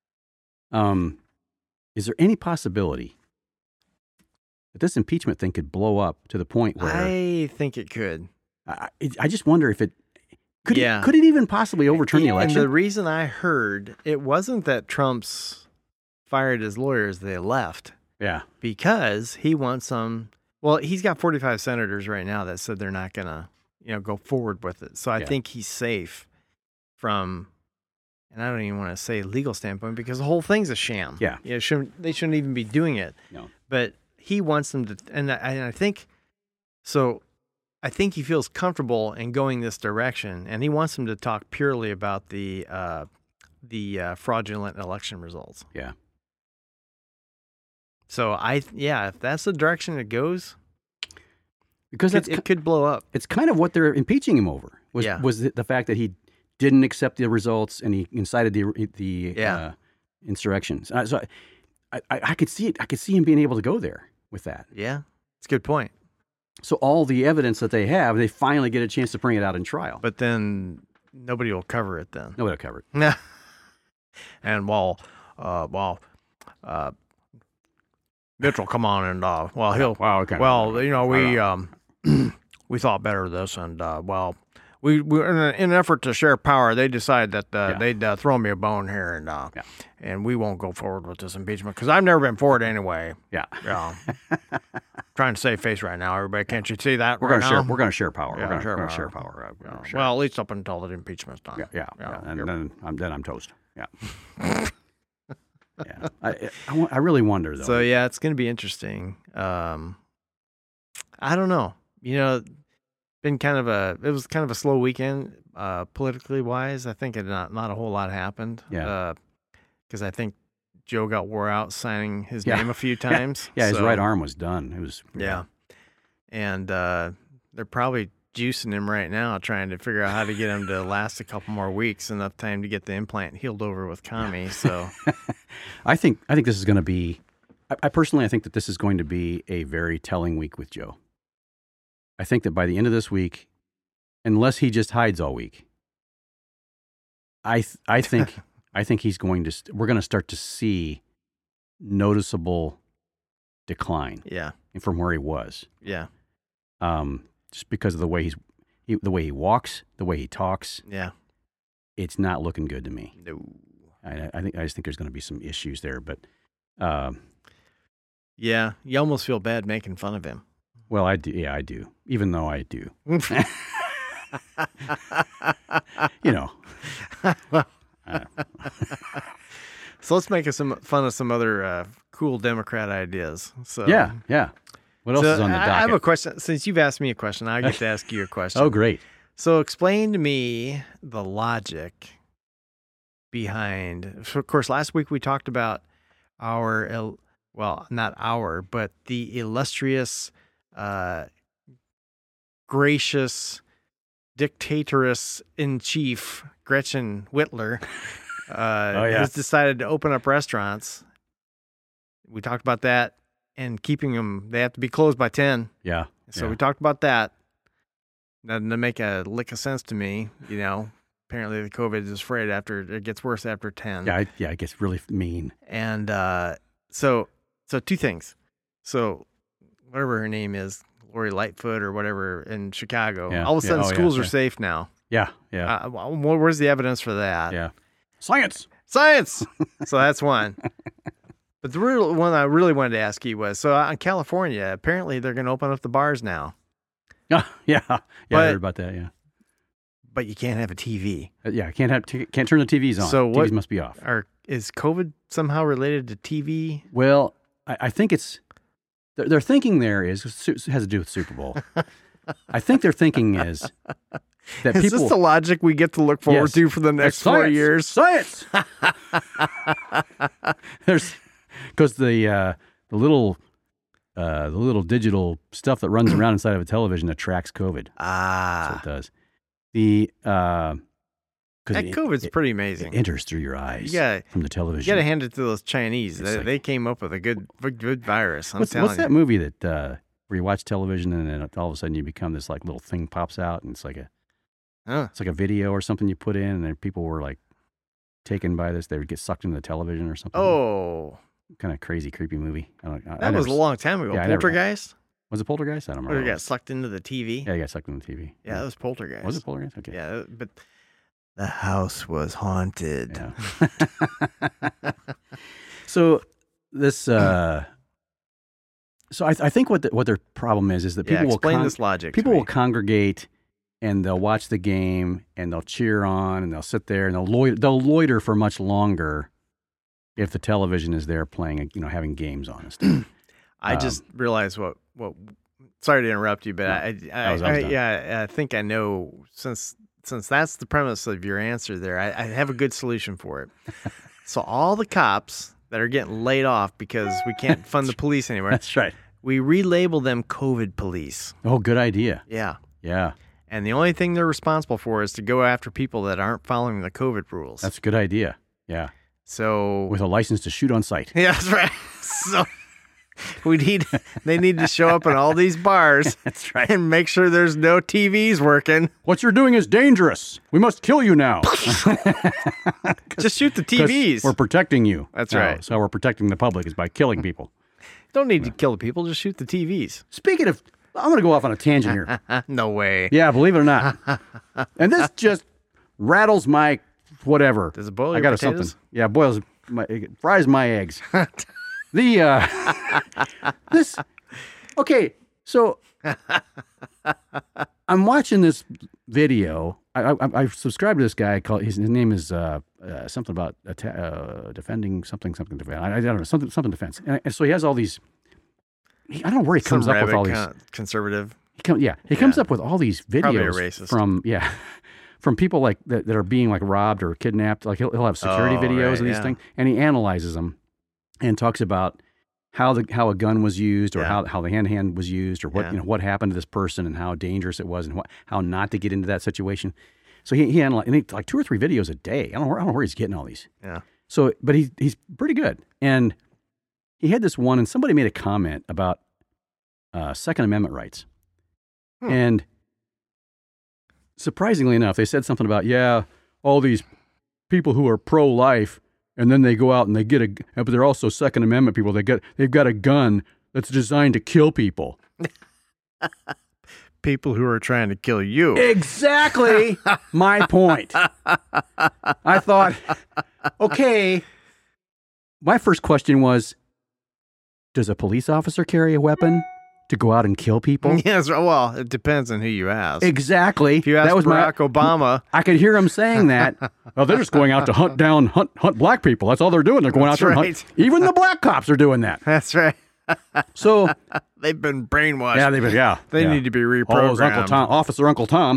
Is there any possibility that this impeachment thing could blow up to the point where
I think it could.
I just wonder if it could it even possibly overturn the election?
And the reason I heard it wasn't that Trump's fired his lawyers, they left.
Yeah.
Because he wants some, well, he's got 45 senators right now that said they're not going to, go forward with it. So I think he's safe from, and I don't even want to say legal standpoint because the whole thing's a sham.
Yeah.
They shouldn't even be doing it.
No.
But he wants them to, and I think, so I think he feels comfortable in going this direction, and he wants them to talk purely about the fraudulent election results.
Yeah.
So if that's the direction it goes,
because
it could blow up.
It's kind of what they're impeaching him over was the fact that he didn't accept the results and he incited the insurrections. So I could see it. I could see him being able to go there with that.
Yeah, it's a good point.
So all the evidence that they have, they finally get a chance to bring it out in trial.
But then nobody will cover it. Then
nobody will cover it.
And Mitch will come on and we thought better of this, and we in an effort to share power, they decided that they'd throw me a bone here, and we won't go forward with this impeachment because I've never been for it anyway.
Yeah.
Trying to save face right now, everybody. Can't you see that?
We're going to share power.
Yeah,
We're going to share power.
Well, at least up until the impeachment's done.
Yeah. And then I'm toast. Yeah. Yeah, I really wonder though.
So it's going to be interesting. I don't know. Been it was kind of a slow weekend politically wise. I think not a whole lot happened.
Yeah.
Because I think Joe got wore out signing his name a few times.
Yeah, his right arm was done. It was
and they're probably juicing him right now, trying to figure out how to get him to last a couple more weeks, enough time to get the implant healed over with Kami. So,
I think this is going to be. I personally think that this is going to be a very telling week with Joe. I think that by the end of this week, unless he just hides all week, I think he's going to. We're going to start to see noticeable decline.
Yeah,
from where he was.
Yeah.
Just because of the way the way he walks, the way he talks.
Yeah.
It's not looking good to me.
No.
I just think there's going to be some issues there, but
yeah, you almost feel bad making fun of him.
Well, I do. Yeah, I do. Even though I do.
So let's make some fun of some other cool Democrat ideas. So
yeah. What else is on the docket?
I have a question. Since you've asked me a question, I get to ask you a question.
Oh, great.
So explain to me the logic behind. Of course, last week we talked about the illustrious, gracious dictatoress in chief, Gretchen Whitler, has decided to open up restaurants. We talked about that and keeping them, they have to be closed by 10.
Yeah.
So we talked about that. That doesn't make a lick of sense to me, Apparently the COVID is afraid it gets worse after 10.
Yeah, it gets really mean.
And so two things. So whatever her name is, Lori Lightfoot or whatever in Chicago, all of a sudden schools are safe now.
Yeah.
Where's the evidence for that?
Yeah. Science.
So that's one. But the real one I really wanted to ask you was, so in California, apparently they're going to open up the bars now.
Yeah, I heard about that, yeah.
But you can't have a TV.
Can't turn the TVs on.
So
TVs must be off.
Is COVID somehow related to TV?
Well, I think it's, their thinking there has to do with Super Bowl. I think their thinking is that
is this the logic we get to look forward to for the next 4 years?
Science! Because the little digital stuff that runs around inside of a television that tracks COVID. That's what it does.
That COVID's pretty amazing.
It enters through your eyes from the television.
You got to hand it to those Chinese. They came up with a good virus. What's
that movie that where you watch television and then all of a sudden you become this like little thing pops out and it's like a video or something you put in and then people were like taken by this. They would get sucked into the television or something.
Oh,
kind of crazy, creepy movie.
That was a long time ago.
Yeah,
Poltergeist?
Was it Poltergeist? I don't remember.
Or you got sucked into the TV?
Yeah, you got sucked into the TV.
Yeah, that was Poltergeist.
Was it Poltergeist? Okay.
Yeah, but the house was haunted.
Yeah. So this, so I think what their problem is that people will
explain this logic.
People will congregate and they'll watch the game and they'll cheer on and they'll sit there and they'll loiter for much longer if the television is there playing, having games on and stuff.
I just realized what. Sorry to interrupt you, but I think I know since that's the premise of your answer there. I have a good solution for it. So all the cops that are getting laid off because we can't fund the police anymore.
That's right.
We relabel them COVID police.
Oh, good idea.
Yeah.
Yeah.
And the only thing they're responsible for is to go after people that aren't following the COVID rules.
That's a good idea. Yeah.
So
with a license to shoot on sight.
Yeah, that's right. So they need to show up in all these bars.
That's right.
And make sure there's no TVs working.
What you're doing is dangerous. We must kill you now.
Just shoot the TVs.
We're protecting you.
That's right.
So we're protecting the public is by killing people.
Don't need to kill the people. Just shoot the TVs.
Speaking of, I'm going to go off on a tangent here.
No way.
Yeah, believe it or not. And this just rattles my whatever.
Does it boil your potatoes?
Something. Yeah, it fries my eggs. Okay, so I'm watching this video. I subscribed to this guy called his name is something about defending something defense. I don't know something defense. And so he has all these. I don't know where he comes up with all these
conservative.
He comes up with all these videos
Probably a racist.
from people like that are being like robbed or kidnapped. Like he'll have security videos of these things, and he analyzes them and talks about how a gun was used or how the hand was used or what happened to this person and how dangerous it was and how not to get into that situation. So he analyzed like 2 or 3 videos a day. I don't know where he's getting all these.
Yeah.
So, but he's pretty good. And he had this one, and somebody made a comment about Second Amendment rights. And surprisingly enough, they said something about, all these people who are pro-life, and then they go out and they but they're also Second Amendment people. They've got a gun that's designed to kill people.
People who are trying to kill you.
Exactly my point. I thought, okay, my first question was, does a police officer carry a weapon to go out and kill people?
Yes, well, it depends on who you ask.
Exactly.
If you ask Barack Obama.
I could hear him saying that. Well, they're just going out to hunt black people. That's all they're doing. They're going out there and hunt. Even the black cops are doing that.
That's right.
So
they've been brainwashed.
yeah,
They
yeah.
need to be reprogrammed.
All those Uncle Tom, Officer Uncle Tom.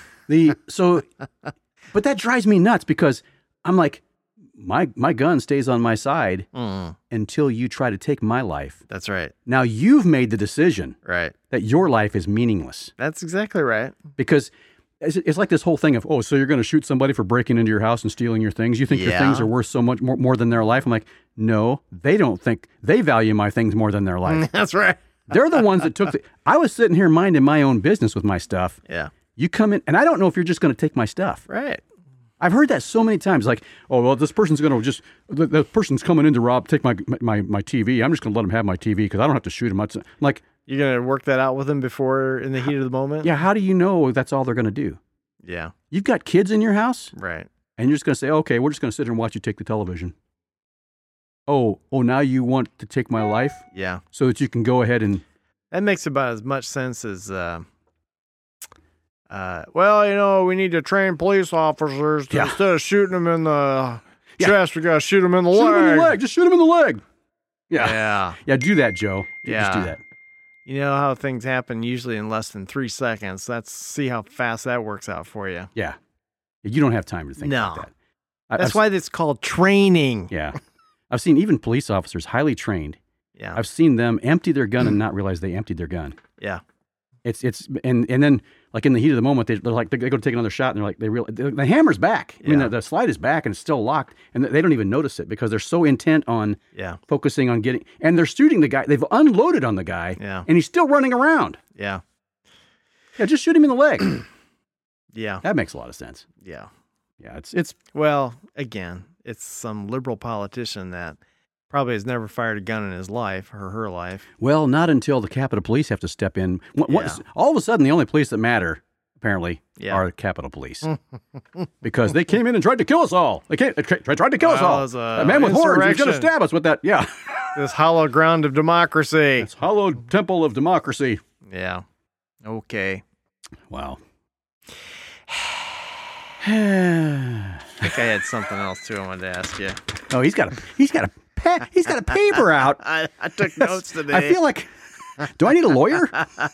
But that drives me nuts because I'm like, my gun stays on my side until you try to take my life.
That's right.
Now you've made the decision
Right.
that your life is meaningless
That's exactly right.
because it's like this whole thing of, oh, so you're going to shoot somebody for breaking into your house and stealing your things? You think your things are worth so much more than their life? I'm like, no, they don't think they value my things more than their life.
That's right.
They're the ones that took I was sitting here minding my own business with my stuff.
Yeah.
You come in, and I don't know if you're just going to take my stuff.
Right.
I've heard that so many times. Like, oh, well, this person's going to the person's coming in to take my TV. I'm just going to let him have my TV because I don't have to shoot him. I'm like,
You're going to work that out with them before in the heat of the moment?
yeah, how do you know that's all they're going to do?
Yeah.
You've got kids in your house,
Right.
and you're just going to say, okay, we're just going to sit here and watch you take the television. Oh, now you want to take my life
Yeah.
so that you can go ahead and...
That makes about as much sense as, well, we need to train police officers to, instead of shooting them in the chest, we got to shoot them in the leg.
Shoot him in the leg. Just shoot him in the leg. Yeah.
Yeah.
Yeah, do that, Joe. Just do
Yeah.
that.
You know how things happen usually in less than 3 seconds. See how fast that works out for you.
Yeah. You don't have time to think
No.
about that.
That's why it's called training.
Yeah. I've seen even police officers, highly trained.
Yeah.
I've seen them empty their gun and not realize they emptied their gun.
Yeah.
And then like in the heat of the moment, they're like, they go to take another shot and they're like, the hammer's back. I mean, the slide is back and it's still locked and they don't even notice it because they're so intent on focusing on getting, and they're shooting the guy. They've unloaded on the guy and he's still running around.
Yeah.
Yeah. Just shoot him in the leg.
Yeah.
That makes a lot of sense.
Yeah.
Yeah. It's,
well, again, it's some liberal politician that probably has never fired a gun in his life or her life.
well, not until the Capitol Police have to step in. All of a sudden, the only police that matter, apparently, are the Capitol Police. Because they came in and tried to kill us all. They tried to kill us all. A man with horns was going to stab us with that. Yeah.
This hollow ground of democracy.
It's hollow temple of democracy.
Yeah. Okay.
Wow.
I think I had something else too I wanted to ask you.
Oh, he's got a paper out.
I took notes today.
I feel like, do I need a lawyer?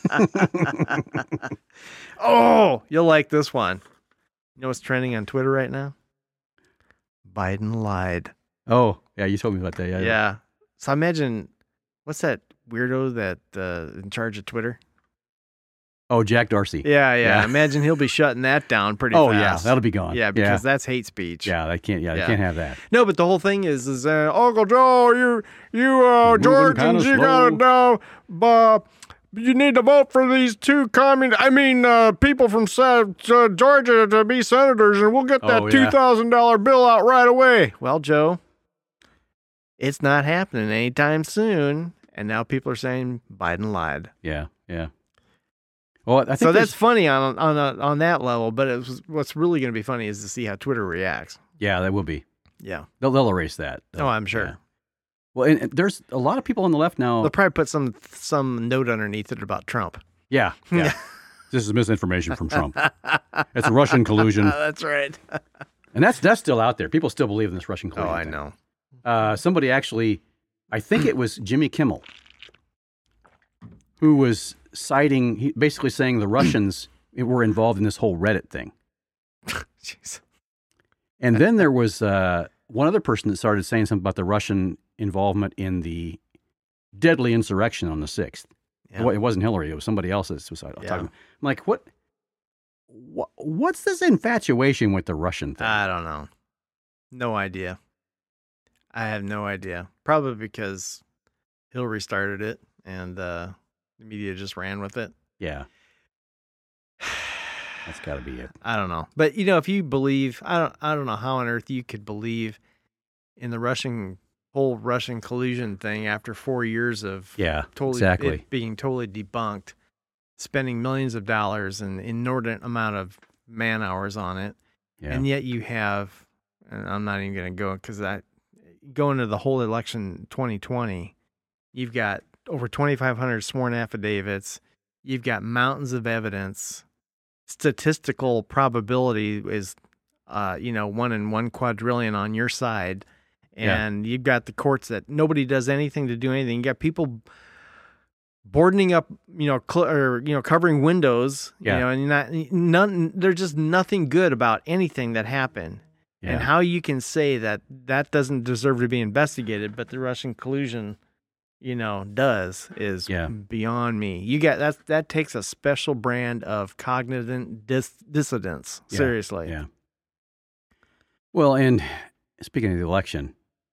Oh, you'll like this one. You know what's trending on Twitter right now? Biden lied.
Oh, yeah, you told me about that.
Yeah. So imagine, what's that weirdo that in charge of Twitter?
Oh, Jack Dorsey.
Yeah. Imagine he'll be shutting that down pretty fast.
Oh, yeah, that'll be gone.
Yeah, because that's hate speech.
Yeah, they can't have that.
No, but the whole thing is Uncle Joe, you Georgians, you gotta know, you need to vote for these two people from Georgia to be senators, and we'll get that $2,000 bill out right away. Well, Joe, it's not happening anytime soon, and now people are saying Biden lied.
Yeah. Well, I think
so that's funny on that level, but what's really going to be funny is to see how Twitter reacts.
Yeah, that will be.
Yeah,
they'll erase that.
Oh, I'm sure.
Yeah. Well, and there's a lot of people on the left now.
They'll probably put some note underneath it about Trump.
Yeah. This is misinformation from Trump. It's a Russian collusion.
That's right.
And that's still out there. People still believe in this Russian collusion.
Oh, I
thing.
know.
Somebody actually, I think it was Jimmy Kimmel, who was basically saying the Russians were involved in this whole Reddit thing.
Jeez.
And then there was one other person that started saying something about the Russian involvement in the deadly insurrection on the 6th. Yeah. It wasn't Hillary. It was somebody else that was talking about. I'm like, what's this infatuation with the Russian thing?
I don't know. No idea. I have no idea. Probably because Hillary started it and the media just ran with it.
Yeah. That's got to be it.
I don't know. But if you believe, I don't know how on earth you could believe in the whole Russian collusion thing after 4 years of it being totally debunked, spending millions of dollars and inordinate amount of man hours on it. Yeah. And yet you have, and I'm not even going to go because going into the whole election 2020, you've got over 2,500 sworn affidavits. You've got mountains of evidence. Statistical probability is, 1 in 1 quadrillion on your side. And you've got the courts that nobody does anything to do anything. You got people boarding up, covering windows, and there's just nothing good about anything that happened. Yeah. And how you can say that doesn't deserve to be investigated, but the Russian collusion, does is beyond me. You get that takes a special brand of cognitive dissidence.
Yeah.
Seriously.
Yeah. Well, and speaking of the election,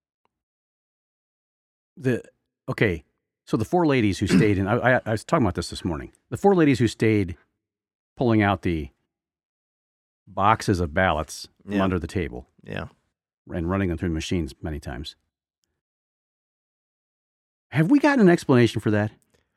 so the four ladies who stayed in, I was talking about this morning. The four ladies who stayed pulling out the boxes of ballots from under the table.
Yeah.
And running them through the machines many times. Have we gotten an explanation for that?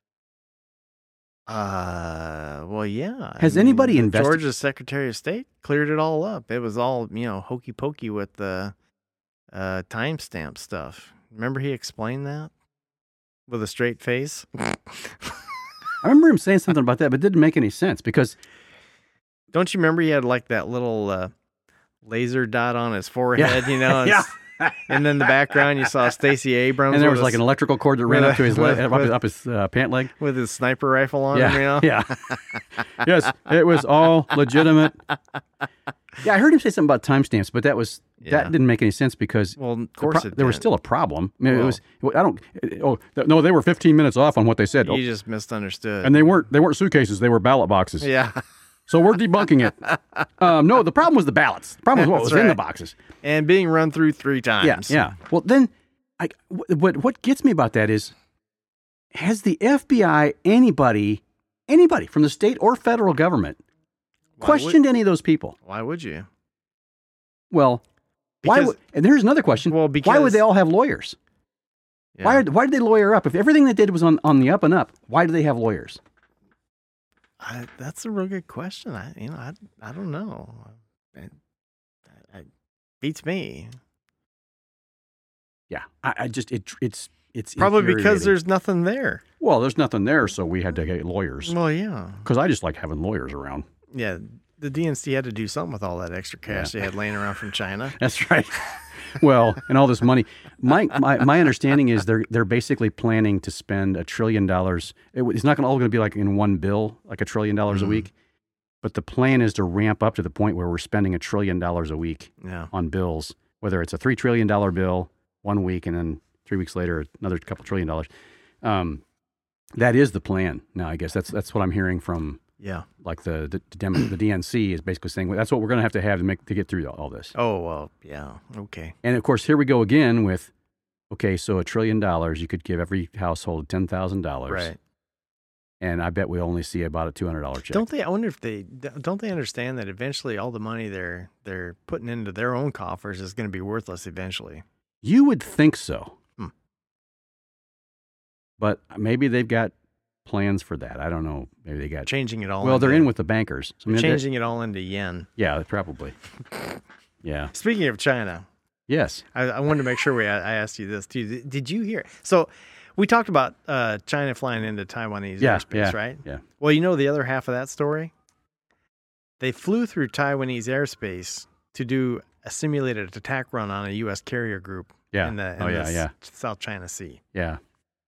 Well, yeah.
Has anybody investigated?
Georgia's Secretary of State cleared it all up. It was all, hokey pokey with the timestamp stuff. Remember he explained that with a straight face?
I remember him saying something about that, but it didn't make any sense because.
Don't you remember he had like that little laser dot on his forehead,
Yeah.
And then in the background you saw Stacey Abrams.
And there was like an electrical cord that ran up to his leg, up his pant leg.
With his sniper rifle on him,
Yeah. Yes, it was all legitimate. Yeah, I heard him say something about timestamps, but that didn't make any sense because
of course
there was still a problem. I mean, no, they were 15 minutes off on what they said.
You just misunderstood.
And they weren't suitcases, they were ballot boxes.
Yeah.
So we're debunking it. No, the problem was the ballots. The problem was what was in the boxes.
And being run through 3 times.
Yeah. Well, then, what gets me about that is, has the FBI, anybody from the state or federal government, questioned any of those people?
Why would you?
Well, and here's another question.
Well,
why would they all have lawyers? Yeah. Why did they lawyer up? If everything they did was on the up and up, why do they have lawyers?
That's a real good question. I don't know. It beats me.
Yeah, it's
probably because there's nothing there.
Well, there's nothing there, so we had to get lawyers.
Well, yeah,
because I just like having lawyers around.
Yeah, the DNC had to do something with all that extra cash they had laying around from China.
That's right. Well, and all this money. My understanding is they're basically planning to spend $1 trillion. It's not all going to be like in one bill, like $1 trillion a week. But the plan is to ramp up to the point where we're spending $1 trillion a week on bills, whether it's a $3 trillion bill 1 week and then 3 weeks later another couple $1 trillion. That is the plan. Now, I guess that's what I'm hearing from.
Yeah,
like the DNC is basically saying that's what we're going to have to get through all this.
Oh, well, yeah, okay.
And of course, here we go again with, so $1 trillion, you could give every household $10,000,
right?
And I bet we only see about a $200 check.
Don't they? I wonder if don't they understand that eventually all the money they're putting into their own coffers is going to be worthless eventually.
You would think so, but maybe they've got plans for that. I don't know. Maybe they got
changing it all.
Well, they're in with the bankers.
So changing it all into yen.
Yeah, probably. Yeah.
Speaking of China,
yes,
I wanted to make sure I asked you this too. Did you hear? So we talked about China flying into Taiwanese airspace, right?
Yeah.
Well, you know the other half of that story. They flew through Taiwanese airspace to do a simulated attack run on a U.S. carrier group.
Yeah.
In the South China Sea.
Yeah.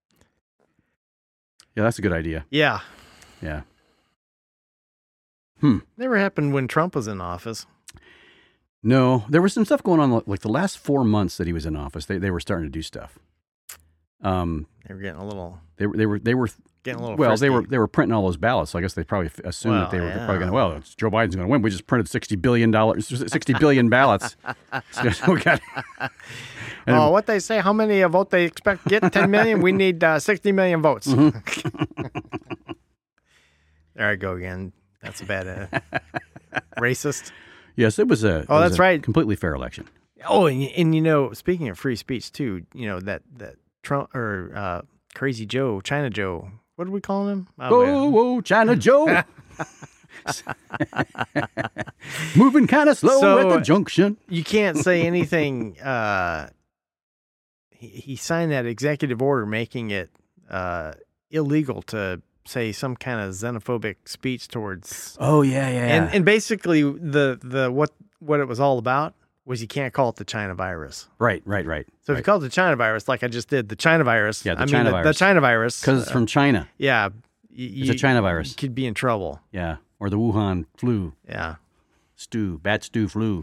Yeah, that's a good idea.
Yeah.
Yeah.
Never happened when Trump was in office.
No, there was some stuff going on like the last 4 months that he was in office. They were starting to do stuff.
They were getting a little.
They were
getting a little.
Well,
frisky.
they were printing all those ballots. So I guess they probably assumed that they're probably going to. Well, Joe Biden's going to win. We just printed $60 billion ballots.
What they say? How many vote they expect to get? 10 million. We need 60 million votes.
Mm-hmm.
There I go again. That's a bad racist.
Yes, it was a.
Oh, that's right.
Completely fair election.
Oh, and speaking of free speech too, that Trump or Crazy Joe, China Joe. What are we calling him?
Whoa, China Joe. Moving kind of slow at the junction.
You can't say anything. He signed that executive order making it illegal to say some kind of xenophobic speech towards.
Oh yeah.
And basically the what it was all about was you can't call it the China virus.
Right.
So if you call it the China virus, like I just did, the China virus.
Yeah, the China
virus.
Because it's from China.
Yeah.
It's a China virus.
You could be in trouble.
Yeah. Or the Wuhan flu.
Yeah.
Bat stew flu.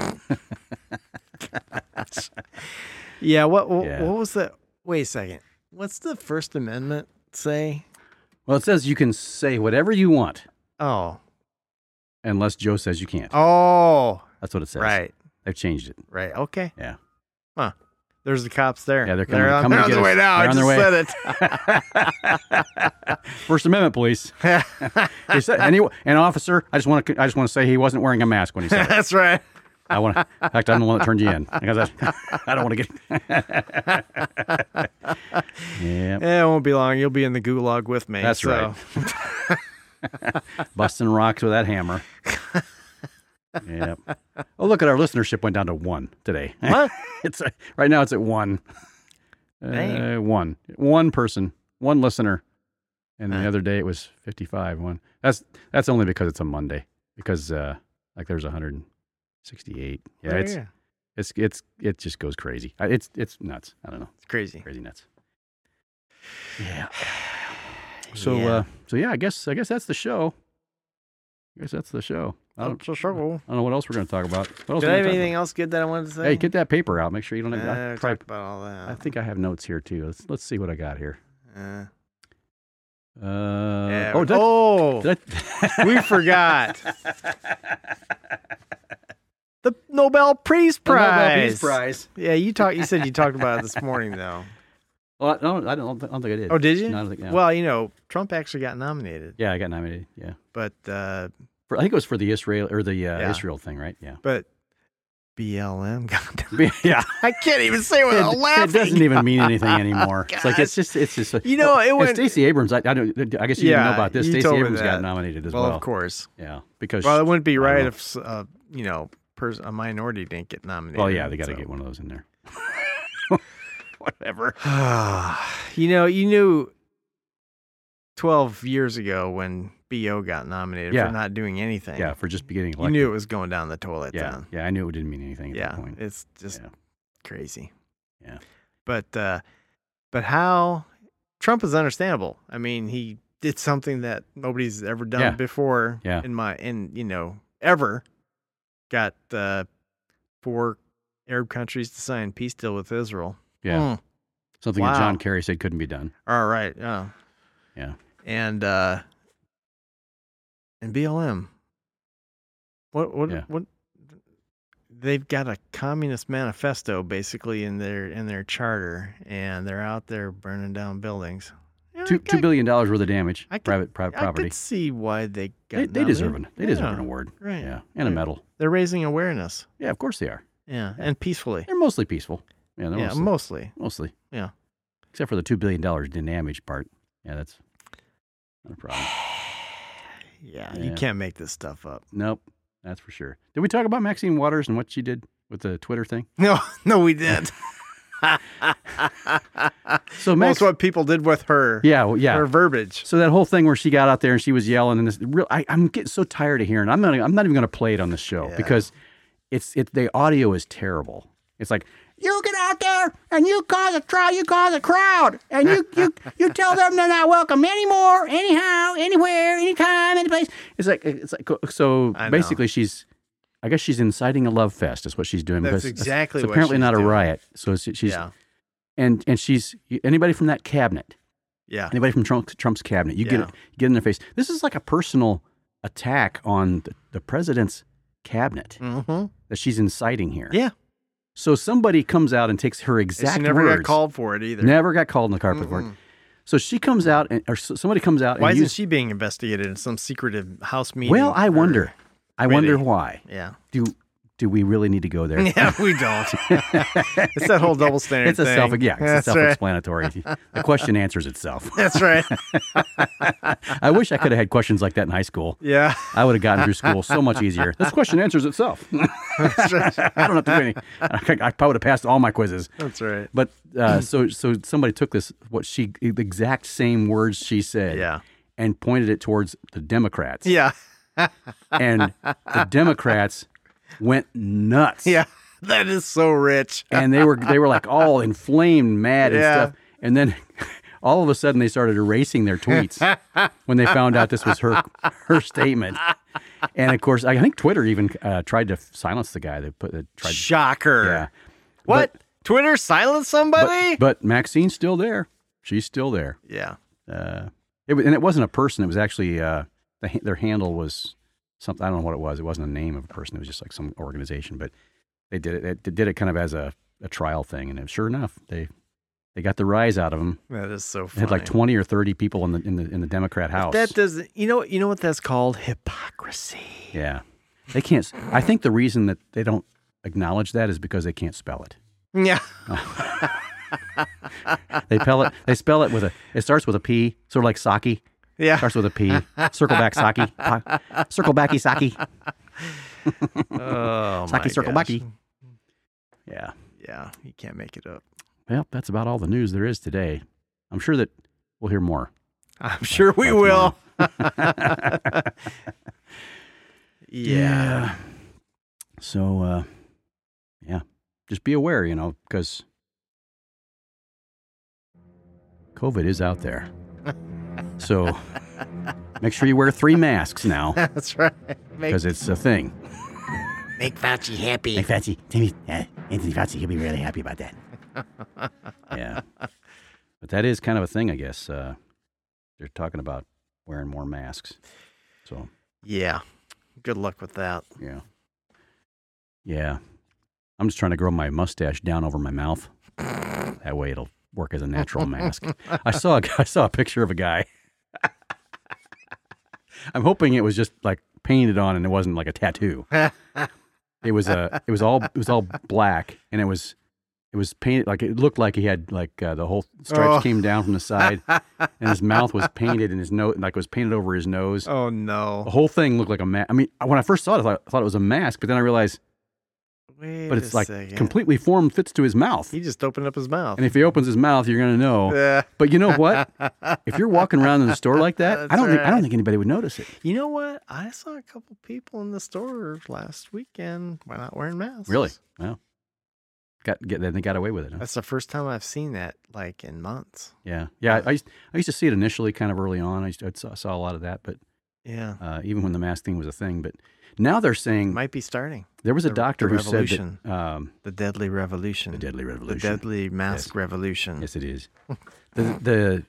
Yeah. What was the? Wait a second. What's the First Amendment say?
Well, it says you can say whatever you want.
Oh.
Unless Joe says you can't.
Oh.
That's what it says.
Right.
They've changed it.
Right. Okay.
Yeah.
Huh. There's the cops there.
Yeah, they're coming to
on
get
their
us.
way now.
They're
I
on their
just said it.
First Amendment police. He said, and officer, I just want to say he wasn't wearing a mask when he said it.
That's right.
In fact, I'm the one that turned you in because I don't want to get.
Yeah, it won't be long. You'll be in the gulag with me.
That's right. Busting rocks with that hammer. Yeah. Oh, look at our listenership went down to 1 today.
What?
Right now it's at 1. One person, 1 listener, and the other day it was 55. That's only because it's a Monday. Because there's 168. Yeah, it just goes crazy. It's nuts. I don't know.
It's crazy
nuts. Yeah. So I guess that's the show. I don't know what else we're going to talk about.
Do I have anything else good that I wanted to say?
Hey, get that paper out. Make sure you don't have.
Talk about all that.
I think I have notes here too. Let's see what I got here.
We forgot the Nobel Peace Prize.
Nobel Peace Prize.
Yeah, you said you talked about it this morning though.
Well, no, I don't think I did.
Oh, did you?
No, I don't think. No.
Well, Trump actually got nominated.
Yeah, I got nominated. Yeah,
but
I think it was for the Israel Israel thing, right? Yeah,
but BLM got nominated.
Yeah,
I can't even say without laughing.
It doesn't even mean anything anymore.
Oh,
it's like it's just.
It went.
Stacey Abrams. I guess you didn't know about this. Stacey Abrams got nominated as well.
Well, of course.
Yeah, because
it wouldn't be right if a minority didn't get nominated.
Well, yeah, they got to get one of those in there. Whatever.
You knew 12 years ago when BO got nominated for not doing anything.
Yeah, for just beginning elected.
You knew it was going down the toilet.
Yeah, yeah, I knew it didn't mean anything at that point.
It's just crazy.
Yeah.
But how Trump is understandable. I mean, he did something that nobody's ever done before ever. Got 4 Arab countries to sign peace deal with Israel.
Yeah. Something that John Kerry said couldn't be done.
All right. Yeah.
Yeah.
And BLM. What they've got a communist manifesto basically in their charter, and they're out there burning down buildings.
$2 billion worth of damage. Private property.
I could see why they got
they deserve it. They deserve an award.
Right.
Yeah. And a medal.
They're raising awareness.
Yeah, of course they are.
Yeah. And peacefully.
They're mostly peaceful. Yeah,
mostly.
Mostly.
Yeah.
Except for the $2 billion damage part. Yeah, that's not a problem.
Yeah, you can't make this stuff up.
Nope, that's for sure. Did we talk about Maxine Waters and what she did with the Twitter thing?
No, we did.
So
that's what people did with her.
Yeah,
her verbiage.
So that whole thing where she got out there and she was yelling and I'm getting so tired of hearing. I'm not even going to play it on this show because the audio is terrible. It's like, you get out there and you cause a crowd, and you tell them they're not welcome anymore, anyhow, anywhere, anytime, any place. It's like so. Basically, I guess she's inciting a love fest. Is what she's doing.
That's exactly.
It's apparently not
doing.
a riot. So she's and she's anybody from that cabinet.
Yeah.
Anybody from Trump's cabinet, you get in their face. This is like a personal attack on the president's cabinet that she's inciting here.
Yeah.
So somebody comes out and takes her exact words.
She never got called for it either.
Never got called in the carpet for it. So she comes out, or somebody comes out.
Why isn't she being investigated in some secretive House meeting?
Well, I wonder. I wonder why.
Yeah.
Do we really need to go there?
Yeah, we don't. It's that whole double standard thing.
It's self-explanatory. The question answers itself.
That's right.
I wish I could have had questions like that in high school.
Yeah.
I would have gotten through school so much easier. This question answers itself. That's right. I don't have to do anything. I probably would have passed all my quizzes.
That's right.
But so somebody took the exact same words she said and pointed it towards the Democrats.
Yeah.
And the Democrats went nuts.
Yeah. That is so rich.
And they were like all inflamed, mad and stuff. And then all of a sudden they started erasing their tweets when they found out this was her statement. And of course, I think Twitter even tried to silence the guy.
Shocker.
Yeah.
What? Twitter silenced somebody?
But Maxine's still there. She's still there.
Yeah.
And it wasn't a person. It was actually their handle was something. I don't know what it was. It wasn't a name of a person. It was just like some organization. But they did it. They did it kind of as a trial thing. And sure enough, they got the rise out of him.
That is so funny.
They had like 20 or 30 people in the Democrat House.
That does. You know what that's called? Hypocrisy.
Yeah. They can't. I think the reason that they don't acknowledge that is because they can't spell it.
Yeah.
They spell it with it starts with a P, sort of like sake.
Yeah.
Starts with a P. Circle back sake. Circle backy sake.
Oh,
sake
my
circle
gosh.
backy. Yeah.
Yeah, you can't make it up.
Well, that's about all the news there is today. I'm sure that we'll hear more.
I'm sure we will. Yeah.
So, just be aware, because COVID is out there. So make sure you wear 3 masks now.
That's right.
Because it's a thing.
Make Fauci happy.
Make Fauci, Anthony Fauci, he'll be really happy about that. Yeah. But that is kind of a thing, I guess. They're talking about wearing more masks. So.
Yeah. Good luck with that.
Yeah. Yeah. I'm just trying to grow my mustache down over my mouth. That way it'll work as a natural mask. I saw a picture of a guy. I'm hoping it was just like painted on and it wasn't like a tattoo. It was all black and it was painted like it looked like he had like the whole stripes came down from the side and his mouth was painted and his nose like was painted over his nose.
Oh no.
The whole thing looked like a mask. I mean, when I first saw it, I thought it was a mask, but then I realized but it's like completely fits to his mouth.
He just opened up his mouth.
And if he opens his mouth, you're going to know.
Yeah.
But you know what? If you're walking around in the store like that, I don't think anybody would notice it.
You know what? I saw a couple people in the store last weekend not wearing masks.
Really? Well, they got away with it. Huh?
That's the first time I've seen that like in months.
Yeah. Yeah. I used to see it initially kind of early on. I saw a lot of that, but even when the mask thing was a thing, but now they're saying
might be starting.
There was a doctor who said that
the deadly revolution,
the deadly
mask revolution.
Yes, it is. There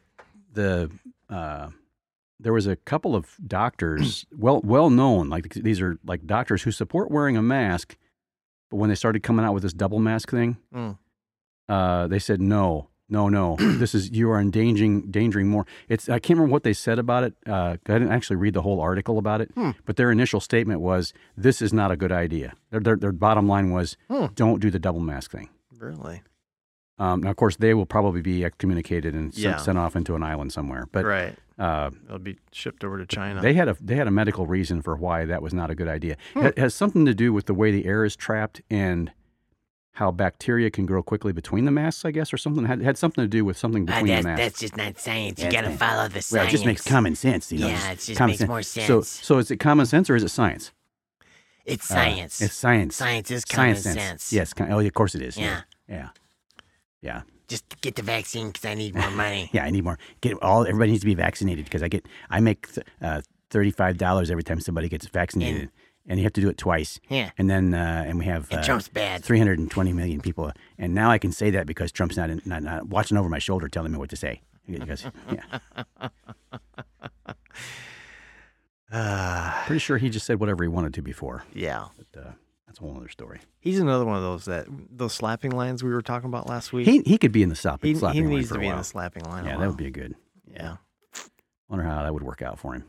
was a couple of doctors, well known, like these are like doctors who support wearing a mask, but when they started coming out with this double mask thing, they said no, you are endangering more. I can't remember what they said about it. I didn't actually read the whole article about it, but their initial statement was, this is not a good idea. Their bottom line was, don't do the double mask thing.
Really?
Now, of course, they will probably be excommunicated and sent off into an island somewhere. But
right. They'll be shipped over to China.
They had a medical reason for why that was not a good idea. It has something to do with the way the air is trapped and how bacteria can grow quickly between the masks, I guess, or something. Had something to do with something between the masks.
That's just not science. You got to follow the science.
Well, it just makes common sense.
Yeah, it just makes more sense.
So is it common sense or is it science?
It's science.
It's science.
Science is common sense.
Yes. Of course it is.
Yeah.
Yeah.
Just get the vaccine because I need more money.
Yeah, I need more. Everybody needs to be vaccinated because I make $35 every time somebody gets vaccinated. And you have to do it twice.
Yeah.
And then and we have
Trump's bad.
320 million people. And now I can say that because Trump's not watching over my shoulder telling me what to say. Because, pretty sure he just said whatever he wanted to before.
Yeah.
But that's a whole other story.
He's another one of those slapping lines we were talking about last week.
He could be in the slapping line.
He needs
for
to
a
be
while.
in the slapping line.
Yeah, that would be a good.
Yeah.
Wonder how that would work out for him.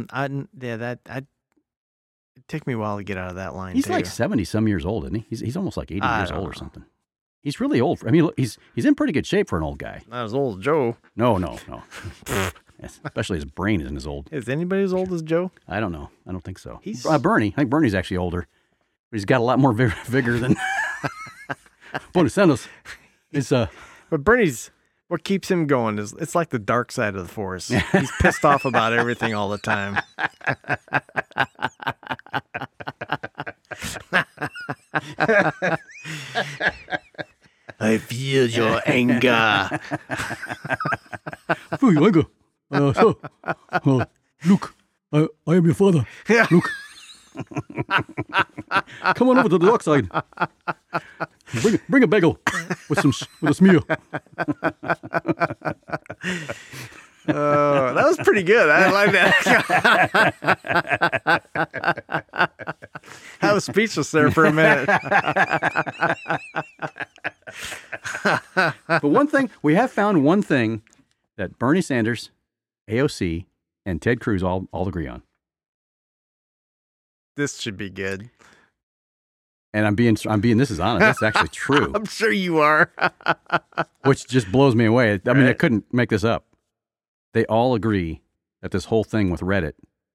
It took me a while to get out of that line.
He's
too.
like 70-some years old, isn't he? He's almost like 80 years old or something. He's really old. I mean, look, he's in pretty good shape for an old guy.
Not as old as Joe.
No. Especially his brain isn't as old.
Is anybody as old as Joe?
I don't know. I don't think so.
He's
Bernie. I think Bernie's actually older. But he's got a lot more vigor than Bernie Sanders.
But Bernie's, what keeps him going is it's like the dark side of the force. He's pissed off about everything all the time.
feel your anger.
Feel your anger. Luke, I am your father. Luke. Come on over to the dark side. Bring a bagel with a smear.
That was pretty good. I like that. I was speechless there for a minute.
But one thing, we have found one thing that Bernie Sanders, AOC, and Ted Cruz all agree on.
This should be good.
And I'm being this is honest. That's actually true.
I'm sure you are.
Which just blows me away. I mean, I couldn't make this up. They all agree that this whole thing with Reddit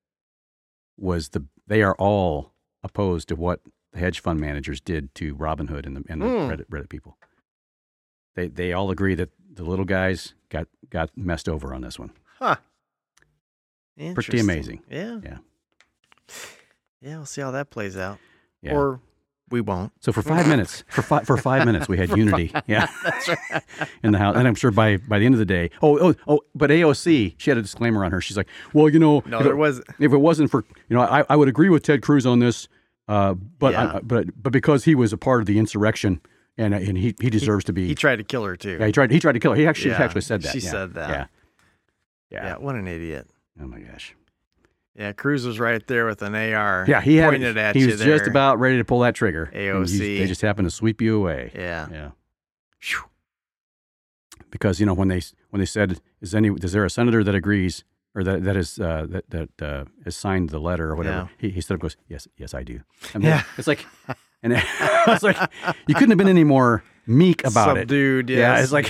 they are all opposed to what the hedge fund managers did to Robinhood and the Reddit people. They all agree that the little guys got messed over on this one.
Huh.
Pretty amazing.
Yeah.
Yeah.
Yeah, we'll see how that plays out.
Yeah.
Or we won't.
So for 5 minutes, for 5 minutes, we had unity. Yeah, that's right. In the house, and I'm sure by the end of the day. But AOC, she had a disclaimer on her. She's like, well,
no,
if it wasn't for, I would agree with Ted Cruz on this, but because he was a part of the insurrection, and he deserves to be.
He tried to kill her too.
Yeah, he tried to kill her. He actually said that.
She said that.
Yeah.
What an idiot.
Oh my gosh.
Yeah, Cruz was right there with an AR.
Yeah, he was just about ready to pull that trigger.
AOC.
They just happened to sweep you away.
Yeah.
Yeah. Whew. Because when they said, is there a senator that agrees or that has signed the letter or whatever? Yeah. He stood up and goes, yes, I do. I mean, it's like, and it's like you couldn't have been any more meek about
Subdued,
it.
Yes.
Yeah, it's like.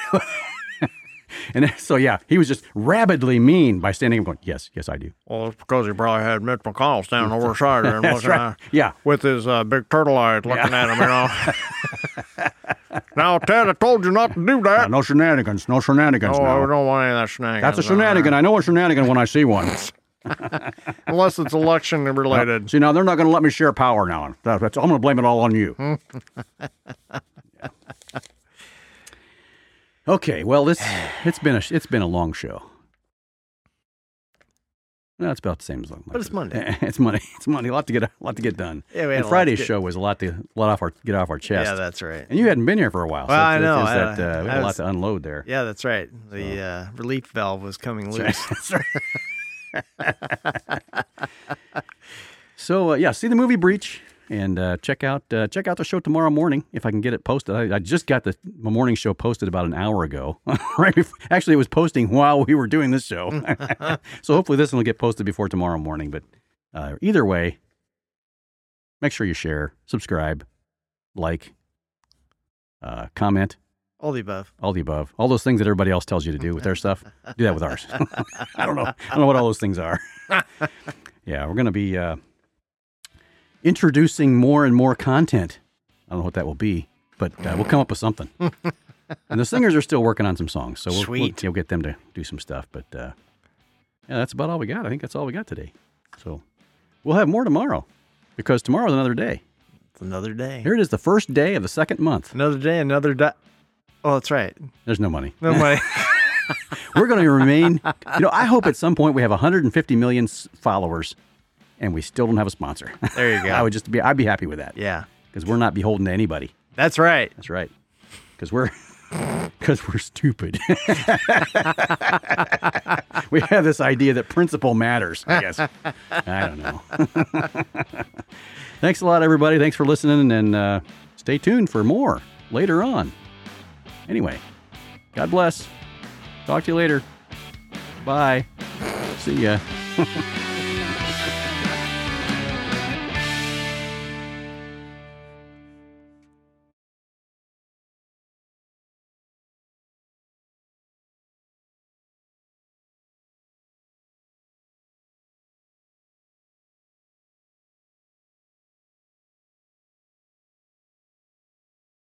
And so, he was just rabidly mean by standing up going, yes, I do.
Well, it's because he probably had Mitch McConnell standing over the side there and
looking at
with his big turtle eyes looking at him, Now, Ted, I told you not to do that.
No shenanigans. No shenanigans.
No, I don't want any of that shenanigans.
That's a shenanigan. I know a shenanigan when I see one.
Unless it's election related.
See, now they're not going to let me share power now. I'm going to blame it all on you. Okay, well, it's been a long show. No, it's about the same as long.
But it's Monday.
It's Monday. A lot to get done.
Yeah,
and Friday's show was a lot to get off our chest.
Yeah, that's right.
And you hadn't been here for a while.
Well, I know.
We had a lot to unload there.
Yeah, that's right. The relief valve was coming loose.
That's right. So see the movie Breach. And check out the show tomorrow morning if I can get it posted. I just got the morning show posted about an hour ago. Right before, actually, it was posting while we were doing this show. So hopefully this one will get posted before tomorrow morning. But either way, make sure you share, subscribe, like, comment.
All the above.
All the above. All those things that everybody else tells you to do with their stuff. Do that with ours. I don't know what all those things are. Yeah, we're going to be introducing more and more content. I don't know what that will be, but we'll come up with something. And the singers are still working on some songs, so we'll get them to do some stuff. But that's about all we got. I think that's all we got today. So we'll have more tomorrow because tomorrow's another day.
It's another day.
Here it is, the first day of the second month.
Another day, another day. Oh, that's right.
There's no money.
No money.
We're going to remain. I hope at some point we have 150 million followers. And we still don't have a sponsor.
There you go.
I'd be happy with that.
Yeah.
Because we're not beholden to anybody.
That's right.
That's right. Because we're stupid. We have this idea that principle matters, I guess. I don't know. Thanks a lot, everybody. Thanks for listening. And stay tuned for more later on. Anyway, God bless. Talk to you later. Bye. See ya.